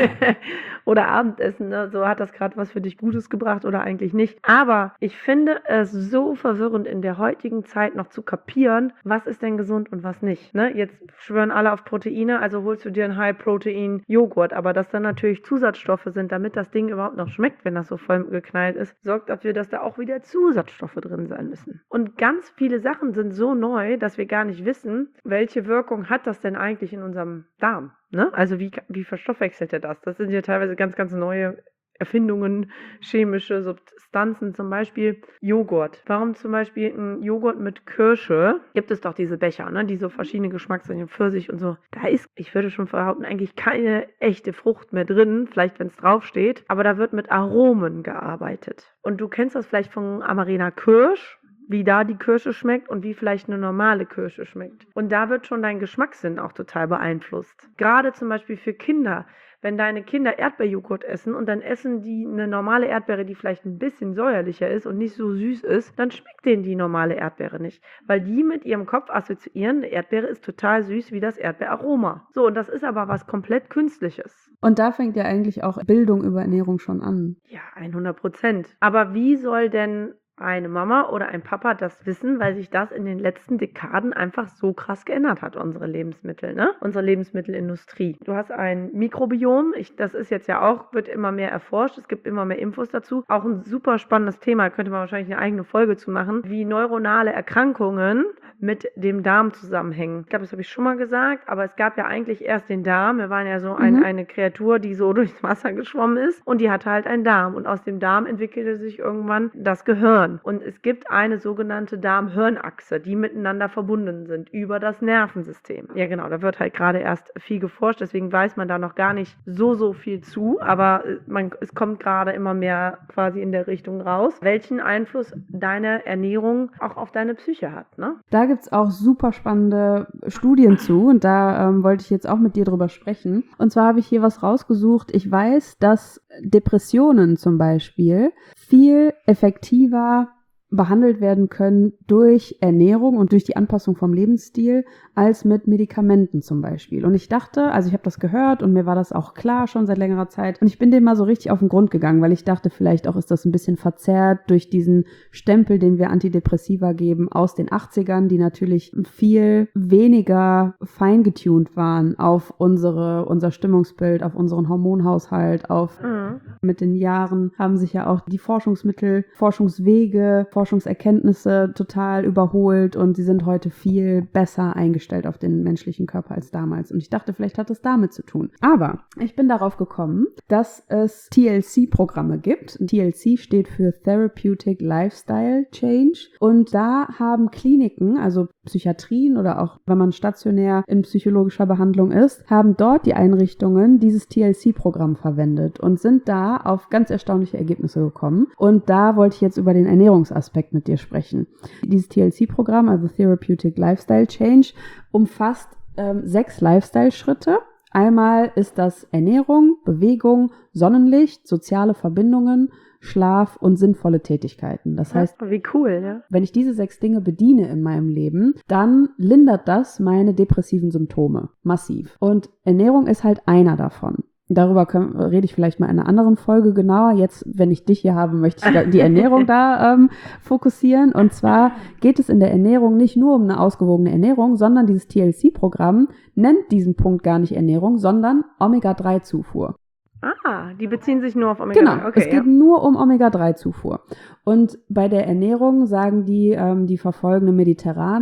Oder Abendessen, ne? So hat das gerade was für dich Gutes gebracht oder eigentlich nicht. Aber ich finde es so verwirrend in der heutigen Zeit noch zu kapieren, was ist denn gesund und was nicht. Ne? Jetzt schwören alle auf Proteine, also holst du dir einen High-Protein-Joghurt, aber dass dann natürlich Zusatzstoffe sind, damit das Ding überhaupt noch schmeckt, wenn das so voll geknallt ist, sorgt dafür, dass da auch wieder Zusatzstoffe drin sein müssen. Und ganz viele Sachen sind so neu, dass wir gar nicht wissen, welche Wirkung hat das denn eigentlich in unserem Darm. Ne? Also wie, wie verstoffwechselt er das? Das sind ja teilweise ganz, ganz neue Erfindungen, chemische Substanzen, zum Beispiel Joghurt. Warum zum Beispiel ein Joghurt mit Kirsche? Gibt es doch diese Becher, ne, die so verschiedene Geschmacksrichtungen, Pfirsich und so. Da ist, ich würde schon behaupten, eigentlich keine echte Frucht mehr drin, vielleicht wenn es draufsteht, aber da wird mit Aromen gearbeitet. Und du kennst das vielleicht von Amarena Kirsch, wie da die Kirsche schmeckt und wie vielleicht eine normale Kirsche schmeckt. Und da wird schon dein Geschmackssinn auch total beeinflusst. Gerade zum Beispiel für Kinder. Wenn deine Kinder Erdbeerjoghurt essen und dann essen die eine normale Erdbeere, die vielleicht ein bisschen säuerlicher ist und nicht so süß ist, dann schmeckt denen die normale Erdbeere nicht. Weil die mit ihrem Kopf assoziieren, eine Erdbeere ist total süß wie das Erdbeeraroma. So, und das ist aber was komplett Künstliches. Und da fängt ja eigentlich auch Bildung über Ernährung schon an. Ja, hundert Prozent. Aber wie soll denn eine Mama oder ein Papa das wissen, weil sich das in den letzten Dekaden einfach so krass geändert hat, unsere Lebensmittel, ne? Unsere Lebensmittelindustrie. Du hast ein Mikrobiom, ich, das ist jetzt ja auch, wird immer mehr erforscht, es gibt immer mehr Infos dazu. Auch ein super spannendes Thema, könnte man wahrscheinlich eine eigene Folge zu machen, wie neuronale Erkrankungen mit dem Darm zusammenhängen. Ich glaube, das habe ich schon mal gesagt, aber es gab ja eigentlich erst den Darm. Wir waren ja so ein, Mhm. eine Kreatur, die so durchs Wasser geschwommen ist und die hatte halt einen Darm und aus dem Darm entwickelte sich irgendwann das Gehirn. Und es gibt eine sogenannte Darm-Hirn-Achse, die miteinander verbunden sind über das Nervensystem. Ja genau, da wird halt gerade erst viel geforscht, deswegen weiß man da noch gar nicht so, so viel zu, aber man, es kommt gerade immer mehr quasi in der Richtung raus, welchen Einfluss deine Ernährung auch auf deine Psyche hat, ne? Da gibt es auch super spannende Studien zu und da ähm, wollte ich jetzt auch mit dir drüber sprechen. Und zwar habe ich hier was rausgesucht. Ich weiß, dass Depressionen zum Beispiel viel effektiver behandelt werden können durch Ernährung und durch die Anpassung vom Lebensstil als mit Medikamenten zum Beispiel. Und ich dachte, also ich habe das gehört und mir war das auch klar schon seit längerer Zeit und ich bin dem mal so richtig auf den Grund gegangen, weil ich dachte, vielleicht auch ist das ein bisschen verzerrt durch diesen Stempel, den wir Antidepressiva geben aus den achtzigern, die natürlich viel weniger feingetuned waren auf unsere, unser Stimmungsbild, auf unseren Hormonhaushalt, auf Mhm. mit den Jahren haben sich ja auch die Forschungsmittel, Forschungswege, Forschungserkenntnisse total überholt und sie sind heute viel besser eingestellt auf den menschlichen Körper als damals. Und ich dachte, vielleicht hat es damit zu tun. Aber ich bin darauf gekommen, dass es T L C-Programme gibt. T L C steht für Therapeutic Lifestyle Change. Und da haben Kliniken, also Psychiatrien oder auch wenn man stationär in psychologischer Behandlung ist, haben dort die Einrichtungen dieses T L C-Programm verwendet und sind da auf ganz erstaunliche Ergebnisse gekommen. Und da wollte ich jetzt über den Ernährungsaspekt mit dir sprechen. Dieses T L C-Programm, also Therapeutic Lifestyle Change, umfasst ähm, sechs Lifestyle-Schritte. Einmal ist das Ernährung, Bewegung, Sonnenlicht, soziale Verbindungen, Schlaf und sinnvolle Tätigkeiten. Das heißt, Ja, wie cool, ja. wenn ich diese sechs Dinge bediene in meinem Leben, dann lindert das meine depressiven Symptome massiv. Und Ernährung ist halt einer davon. Darüber können, rede ich vielleicht mal in einer anderen Folge genauer. Jetzt, wenn ich dich hier habe, möchte ich die Ernährung da ähm, fokussieren. Und zwar geht es in der Ernährung nicht nur um eine ausgewogene Ernährung, sondern dieses T L C-Programm nennt diesen Punkt gar nicht Ernährung, sondern Omega drei Zufuhr. Ah, die beziehen sich nur auf Omega drei. Genau, Okay, es geht ja. nur um Omega drei Zufuhr. Und bei der Ernährung sagen die, ähm, die verfolgen eine mediterrane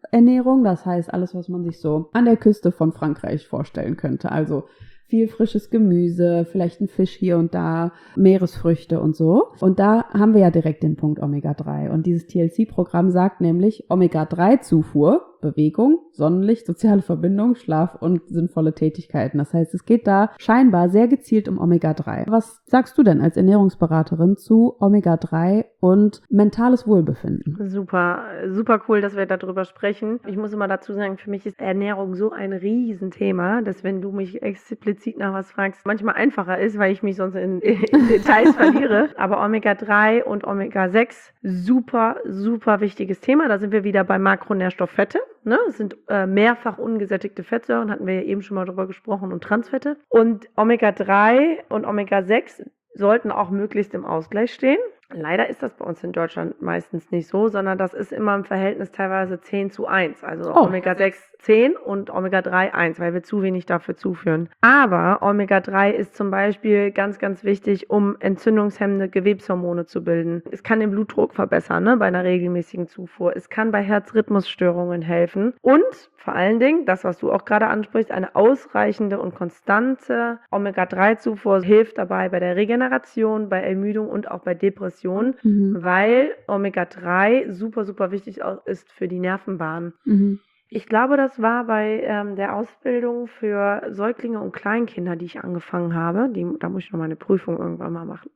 Ernährung, das heißt alles, was man sich so an der Küste von Frankreich vorstellen könnte. Also viel frisches Gemüse, vielleicht ein Fisch hier und da, Meeresfrüchte und so. Und da haben wir ja direkt den Punkt Omega drei. Und dieses T L C-Programm sagt nämlich Omega drei Zufuhr, Bewegung, Sonnenlicht, soziale Verbindung, Schlaf und sinnvolle Tätigkeiten. Das heißt, es geht da scheinbar sehr gezielt um Omega drei. Was sagst du denn als Ernährungsberaterin zu Omega drei und mentales Wohlbefinden? Super, super cool, dass wir darüber sprechen. Ich muss immer dazu sagen, für mich ist Ernährung so ein Riesenthema, dass wenn du mich explizit nach was fragst, manchmal einfacher ist, weil ich mich sonst in, in Details verliere. Aber Omega drei und Omega sechs, super, super wichtiges Thema. Da sind wir wieder bei Makronährstofffette. Ne? Es sind äh, mehrfach ungesättigte Fettsäuren, hatten wir ja eben schon mal drüber gesprochen, und Transfette. Und Omega drei und Omega sechs sollten auch möglichst im Ausgleich stehen. Leider ist das bei uns in Deutschland meistens nicht so, sondern das ist immer im Verhältnis teilweise zehn zu eins. Also Oh. Omega sechs zehn und Omega drei eins, weil wir zu wenig dafür zuführen. Aber Omega drei ist zum Beispiel ganz, ganz wichtig, um entzündungshemmende Gewebshormone zu bilden. Es kann den Blutdruck verbessern, ne, bei einer regelmäßigen Zufuhr. Es kann bei Herzrhythmusstörungen helfen. Und vor allen Dingen, das, was du auch gerade ansprichst, eine ausreichende und konstante Omega drei Zufuhr hilft dabei bei der Regeneration, bei Ermüdung und auch bei Depressionen, Mhm. weil Omega drei super, super wichtig auch ist für die Nervenbahn. Mhm. Ich glaube, das war bei ähm, der Ausbildung für Säuglinge und Kleinkinder, die ich angefangen habe. Die, da muss ich noch mal eine Prüfung irgendwann mal machen.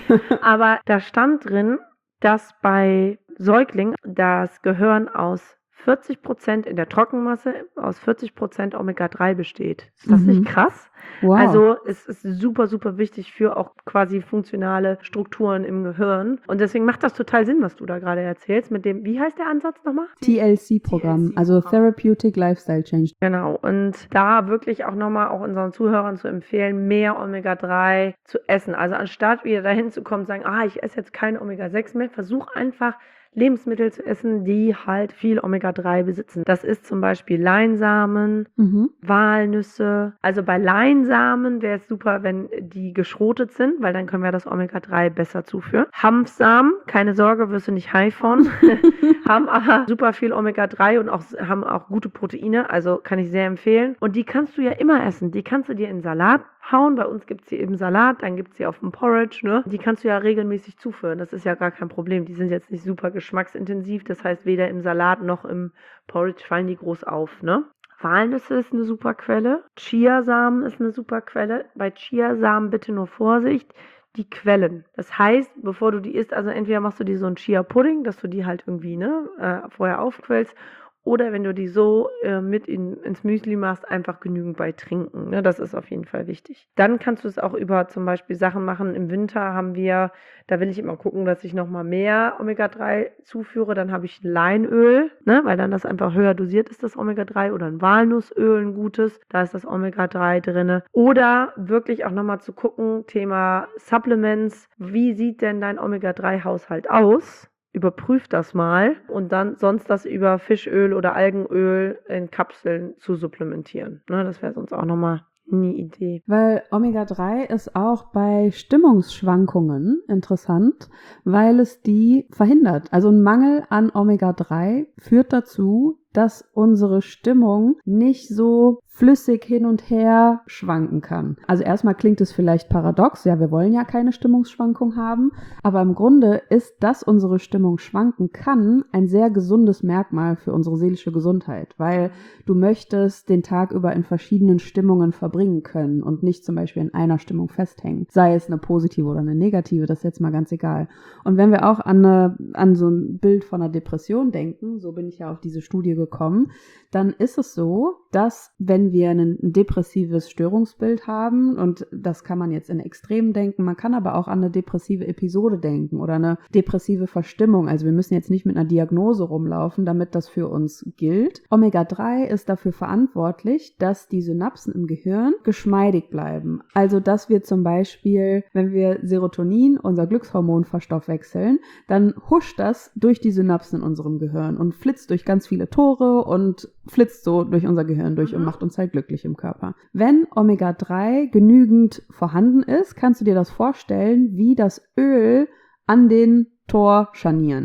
Aber da stand drin, dass bei Säuglingen das Gehirn aus vierzig Prozent in der Trockenmasse aus vierzig Prozent Omega drei besteht. Ist das Mhm. nicht krass? Wow. Also es ist super, super wichtig für auch quasi funktionale Strukturen im Gehirn. Und deswegen macht das total Sinn, was du da gerade erzählst mit dem, wie heißt der Ansatz nochmal? T L C-Programm, also Therapeutic Lifestyle Change. Genau, und da wirklich auch nochmal auch unseren Zuhörern zu empfehlen, mehr Omega drei zu essen. Also anstatt wieder dahin zu kommen und sagen, ah, ich esse jetzt keine Omega sechs mehr, versuch einfach Lebensmittel zu essen, die halt viel Omega drei besitzen. Das ist zum Beispiel Leinsamen, Mhm. Walnüsse. Also bei Leinsamen wäre es super, wenn die geschrotet sind, weil dann können wir das Omega drei besser zuführen. Hanfsamen, keine Sorge, wirst du nicht high von, haben aber super viel Omega drei und auch, haben auch gute Proteine, also kann ich sehr empfehlen. Und die kannst du ja immer essen. Die kannst du dir in Salat hauen. Bei uns gibt es die im Salat, dann gibt es die auf dem Porridge. Ne? Die kannst du ja regelmäßig zuführen. Das ist ja gar kein Problem. Die sind jetzt nicht super geschmacksintensiv. Das heißt, weder im Salat noch im Porridge fallen die groß auf. Ne? Walnüsse ist eine super Quelle. Chiasamen ist eine super Quelle. Bei Chiasamen bitte nur Vorsicht. Die Quellen. Das heißt, bevor du die isst, also entweder machst du die so ein Chia-Pudding, dass du die halt irgendwie ne, äh, vorher aufquellst, oder wenn du die so äh, mit in, ins Müsli machst, einfach genügend bei trinken. Ne? Das ist auf jeden Fall wichtig. Dann kannst du es auch über zum Beispiel Sachen machen. Im Winter haben wir, da will ich immer gucken, dass ich nochmal mehr Omega drei zuführe. Dann habe ich Leinöl, ne? Weil dann das einfach höher dosiert ist, das Omega drei. Oder ein Walnussöl, ein gutes. Da ist das Omega drei drin. Oder wirklich auch nochmal zu gucken, Thema Supplements. Wie sieht denn dein Omega drei Haushalt aus? Überprüf das mal und dann sonst das über Fischöl oder Algenöl in Kapseln zu supplementieren. Ne, das wäre sonst auch nochmal eine Idee. Weil Omega drei ist auch bei Stimmungsschwankungen interessant, weil es die verhindert. Also ein Mangel an Omega drei führt dazu, dass unsere Stimmung nicht so flüssig hin und her schwanken kann. Also erstmal klingt es vielleicht paradox, ja, wir wollen ja keine Stimmungsschwankung haben, aber im Grunde ist, dass unsere Stimmung schwanken kann, ein sehr gesundes Merkmal für unsere seelische Gesundheit, weil du möchtest den Tag über in verschiedenen Stimmungen verbringen können und nicht zum Beispiel in einer Stimmung festhängen, sei es eine positive oder eine negative, das ist jetzt mal ganz egal. Und wenn wir auch an, eine, an so ein Bild von einer Depression denken, so bin ich ja auf diese Studie gekommen, dann ist es so, dass wenn wir ein depressives Störungsbild haben, und das kann man jetzt in Extremen denken, man kann aber auch an eine depressive Episode denken oder eine depressive Verstimmung, also wir müssen jetzt nicht mit einer Diagnose rumlaufen, damit das für uns gilt. Omega drei ist dafür verantwortlich, dass die Synapsen im Gehirn geschmeidig bleiben. Also dass wir zum Beispiel, wenn wir Serotonin, unser Glückshormon, verstoffwechseln, dann huscht das durch die Synapsen in unserem Gehirn und flitzt durch ganz viele Tore und flitzt so durch unser Gehirn durch und macht uns halt glücklich im Körper. Wenn Omega drei genügend vorhanden ist, kannst du dir das vorstellen, wie das Öl an den Torscharnieren.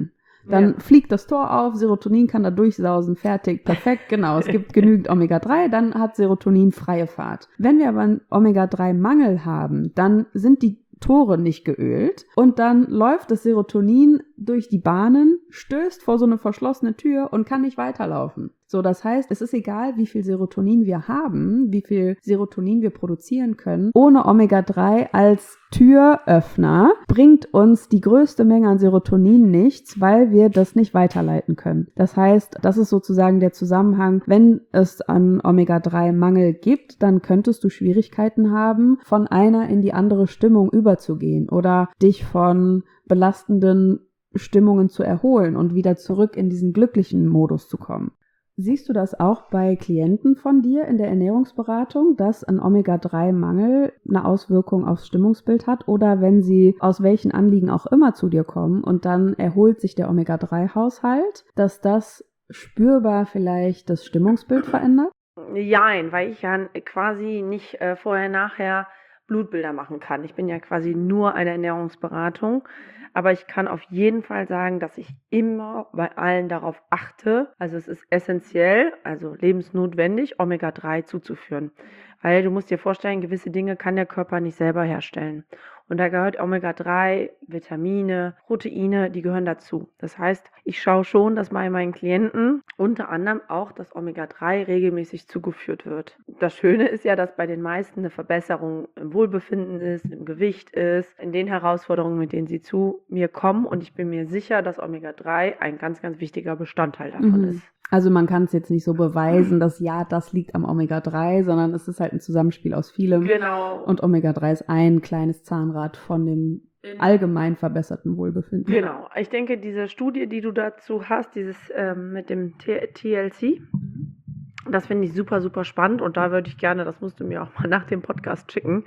Dann Ja. fliegt das Tor auf, Serotonin kann da durchsausen, fertig, perfekt, genau. Es gibt genügend Omega drei, dann hat Serotonin freie Fahrt. Wenn wir aber einen Omega drei Mangel haben, dann sind die Tore nicht geölt und dann läuft das Serotonin durch die Bahnen, stößt vor so eine verschlossene Tür und kann nicht weiterlaufen. So, das heißt, es ist egal, wie viel Serotonin wir haben, wie viel Serotonin wir produzieren können. Ohne Omega drei als Türöffner bringt uns die größte Menge an Serotonin nichts, weil wir das nicht weiterleiten können. Das heißt, das ist sozusagen der Zusammenhang. Wenn es an Omega drei Mangel gibt, dann könntest du Schwierigkeiten haben, von einer in die andere Stimmung überzugehen oder dich von belastenden Stimmungen zu erholen und wieder zurück in diesen glücklichen Modus zu kommen. Siehst du das auch bei Klienten von dir in der Ernährungsberatung, dass ein Omega drei Mangel eine Auswirkung aufs Stimmungsbild hat oder wenn sie aus welchen Anliegen auch immer zu dir kommen und dann erholt sich der Omega drei Haushalt, dass das spürbar vielleicht das Stimmungsbild verändert? Jein, weil ich ja quasi nicht äh, vorher, nachher Blutbilder machen kann. Ich bin ja quasi nur eine Ernährungsberatung, aber ich kann auf jeden Fall sagen, dass ich immer bei allen darauf achte, also es ist essentiell, also lebensnotwendig, Omega drei zuzuführen. Weil du musst dir vorstellen, gewisse Dinge kann der Körper nicht selber herstellen. Und da gehört Omega drei, Vitamine, Proteine, die gehören dazu. Das heißt, ich schaue schon, dass bei meinen Klienten unter anderem auch das Omega drei regelmäßig zugeführt wird. Das Schöne ist ja, dass bei den meisten eine Verbesserung im Wohlbefinden ist, im Gewicht ist, in den Herausforderungen, mit denen sie zu mir kommen. Und ich bin mir sicher, dass Omega drei ein ganz, ganz wichtiger Bestandteil davon Mhm. ist. Also man kann es jetzt nicht so beweisen, dass ja, das liegt am Omega drei, sondern es ist halt ein Zusammenspiel aus vielem. Genau. Und Omega drei ist ein kleines Zahnrad von dem allgemein verbesserten Wohlbefinden. Genau. Ich denke, diese Studie, die du dazu hast, dieses ähm, mit dem T- TLC, das finde ich super, super spannend und da würde ich gerne, das musst du mir auch mal nach dem Podcast schicken,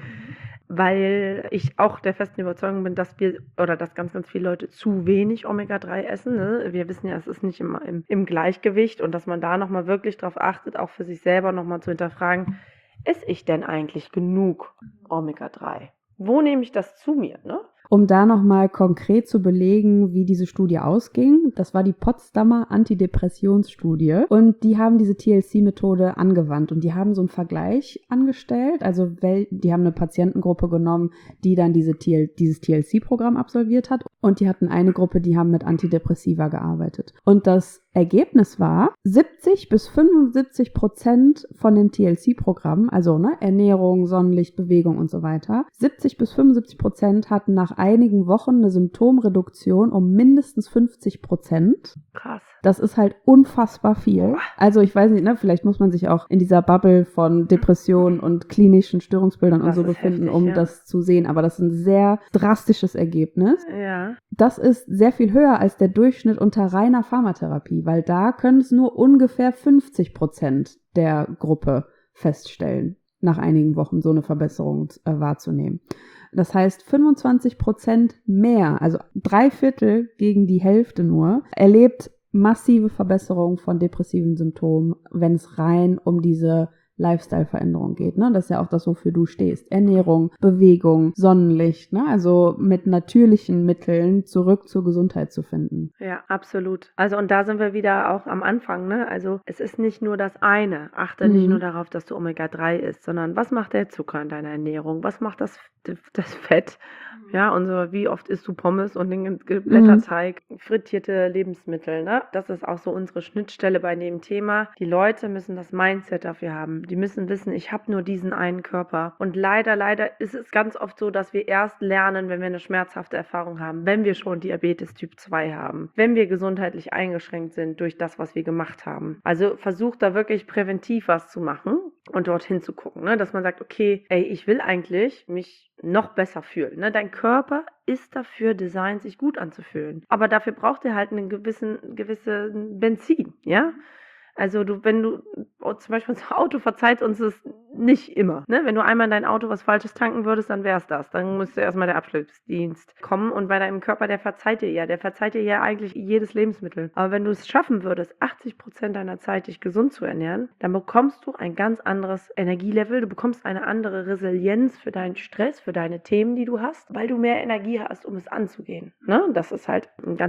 weil ich auch der festen Überzeugung bin, dass wir oder dass ganz, ganz viele Leute zu wenig Omega drei essen. Ne? Wir wissen ja, es ist nicht immer im, im Gleichgewicht und dass man da nochmal wirklich drauf achtet, auch für sich selber nochmal zu hinterfragen, esse ich denn eigentlich genug Omega drei? Wo nehme ich das zu mir? Ne? Um da nochmal konkret zu belegen, wie diese Studie ausging, das war die Potsdamer Antidepressionsstudie und die haben diese T L C-Methode angewandt und die haben so einen Vergleich angestellt, also wel- die haben eine Patientengruppe genommen, die dann diese T L- dieses T L C-Programm absolviert hat und die hatten eine Gruppe, die haben mit Antidepressiva gearbeitet. Und das Ergebnis war, siebzig bis fünfundsiebzig Prozent von dem T L C-Programm, also ne, Ernährung, Sonnenlicht, Bewegung und so weiter, siebzig bis fünfundsiebzig Prozent hatten nach einigen Wochen eine Symptomreduktion um mindestens fünfzig Prozent. Krass. Das ist halt unfassbar viel. Also ich weiß nicht, ne, vielleicht muss man sich auch in dieser Bubble von Depressionen und klinischen Störungsbildern und Das so ist befinden, heftig, um ja. das zu sehen. Aber das ist ein sehr drastisches Ergebnis. Ja. Das ist sehr viel höher als der Durchschnitt unter reiner Pharmatherapie, weil da können es nur ungefähr fünfzig Prozent der Gruppe feststellen, nach einigen Wochen so eine Verbesserung äh, wahrzunehmen. Das heißt, fünfundzwanzig Prozent mehr, also drei Viertel gegen die Hälfte nur, erlebt massive Verbesserungen von depressiven Symptomen, wenn es rein um diese Lifestyle-Veränderung geht. Ne? Das ist ja auch das, wofür du stehst. Ernährung, Bewegung, Sonnenlicht, ne? Also mit natürlichen Mitteln zurück zur Gesundheit zu finden. Ja, absolut. Also und da sind wir wieder auch am Anfang, ne? Also es ist nicht nur das eine. Achte nicht Mhm. nur darauf, dass du Omega drei isst, sondern was macht der Zucker in deiner Ernährung? Was macht das, das Fett? Ja, und so, wie oft isst du Pommes und den Blätterteig, frittierte Lebensmittel, ne? Das ist auch so unsere Schnittstelle bei dem Thema. Die Leute müssen das Mindset dafür haben. Die müssen wissen, ich habe nur diesen einen Körper. Und leider, leider ist es ganz oft so, dass wir erst lernen, wenn wir eine schmerzhafte Erfahrung haben, wenn wir schon Diabetes Typ zwei haben, wenn wir gesundheitlich eingeschränkt sind durch das, was wir gemacht haben. Also versucht da wirklich präventiv was zu machen und dorthin zu gucken, ne? Dass man sagt, okay, ey, ich will eigentlich mich noch besser fühlen. Ne? Dein Körper ist dafür designt, sich gut anzufühlen. Aber dafür braucht er halt einen gewissen, gewissen Benzin, ja? Also du, wenn du, oh, zum Beispiel unser Auto verzeiht uns es nicht immer. Ne? Wenn du einmal in dein Auto was Falsches tanken würdest, dann wäre es das. Dann müsste erstmal der Abschleppdienst kommen und bei deinem Körper, der verzeiht dir ja. Der verzeiht dir ja eigentlich jedes Lebensmittel. Aber wenn du es schaffen würdest, achtzig Prozent deiner Zeit dich gesund zu ernähren, dann bekommst du ein ganz anderes Energielevel. Du bekommst eine andere Resilienz für deinen Stress, für deine Themen, die du hast, weil du mehr Energie hast, um es anzugehen. Ne? Das ist halt ein ganz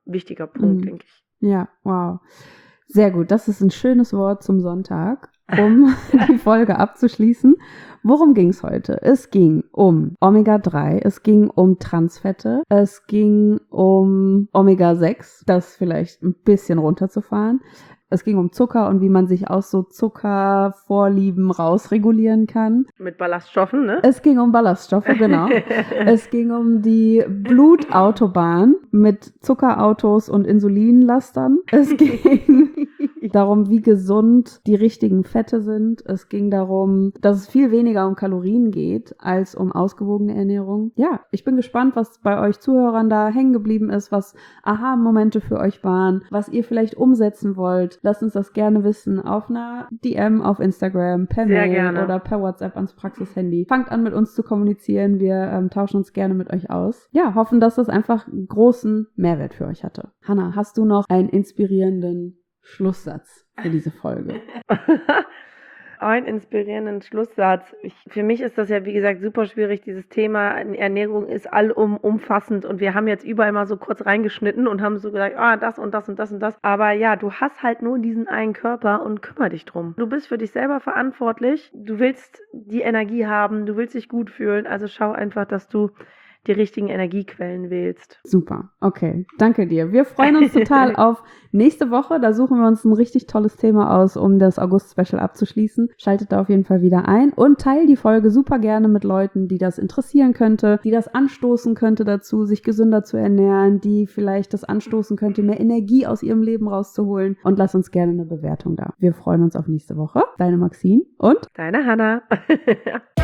wichtiger Punkt, Mhm. denke ich. Ja, wow. Sehr gut. Das ist ein schönes Wort zum Sonntag, um die Folge abzuschließen. Worum ging es heute? Es ging um Omega drei, es ging um Transfette, es ging um Omega sechs, das vielleicht ein bisschen runterzufahren. Es ging um Zucker und wie man sich aus so Zuckervorlieben rausregulieren kann. Mit Ballaststoffen, ne? Es ging um Ballaststoffe, genau. Es ging um die Blutautobahn mit Zuckerautos und Insulinlastern. Es ging darum, wie gesund die richtigen Fette sind. Es ging darum, dass es viel weniger um Kalorien geht, als um ausgewogene Ernährung. Ja, ich bin gespannt, was bei euch Zuhörern da hängen geblieben ist, was Aha-Momente für euch waren, was ihr vielleicht umsetzen wollt. Lasst uns das gerne wissen auf einer D M auf Instagram, per Sehr Mail gerne. oder per WhatsApp ans Praxishandy. Fangt an, mit uns zu kommunizieren. Wir ähm, tauschen uns gerne mit euch aus. Ja, hoffen, dass das einfach einen großen Mehrwert für euch hatte. Hanna, hast du noch einen inspirierenden Schlusssatz für diese Folge? Einen inspirierenden Schlusssatz. Ich, für mich ist das ja, wie gesagt, super schwierig. Dieses Thema Ernährung ist allumfassend und wir haben jetzt überall mal so kurz reingeschnitten und haben so gesagt, ah, das und das und das und das. Aber ja, du hast halt nur diesen einen Körper und kümmere dich drum. Du bist für dich selber verantwortlich. Du willst die Energie haben, du willst dich gut fühlen. Also schau einfach, dass du die richtigen Energiequellen wählst. Super, okay, danke dir. Wir freuen uns total auf nächste Woche. Da suchen wir uns ein richtig tolles Thema aus, um das August-Special abzuschließen. Schaltet da auf jeden Fall wieder ein und teilt die Folge super gerne mit Leuten, die das interessieren könnte, die das anstoßen könnte dazu, sich gesünder zu ernähren, die vielleicht das anstoßen könnte, mehr Energie aus ihrem Leben rauszuholen. Und lasst uns gerne eine Bewertung da. Wir freuen uns auf nächste Woche. Deine Maxine und Deine Hanna.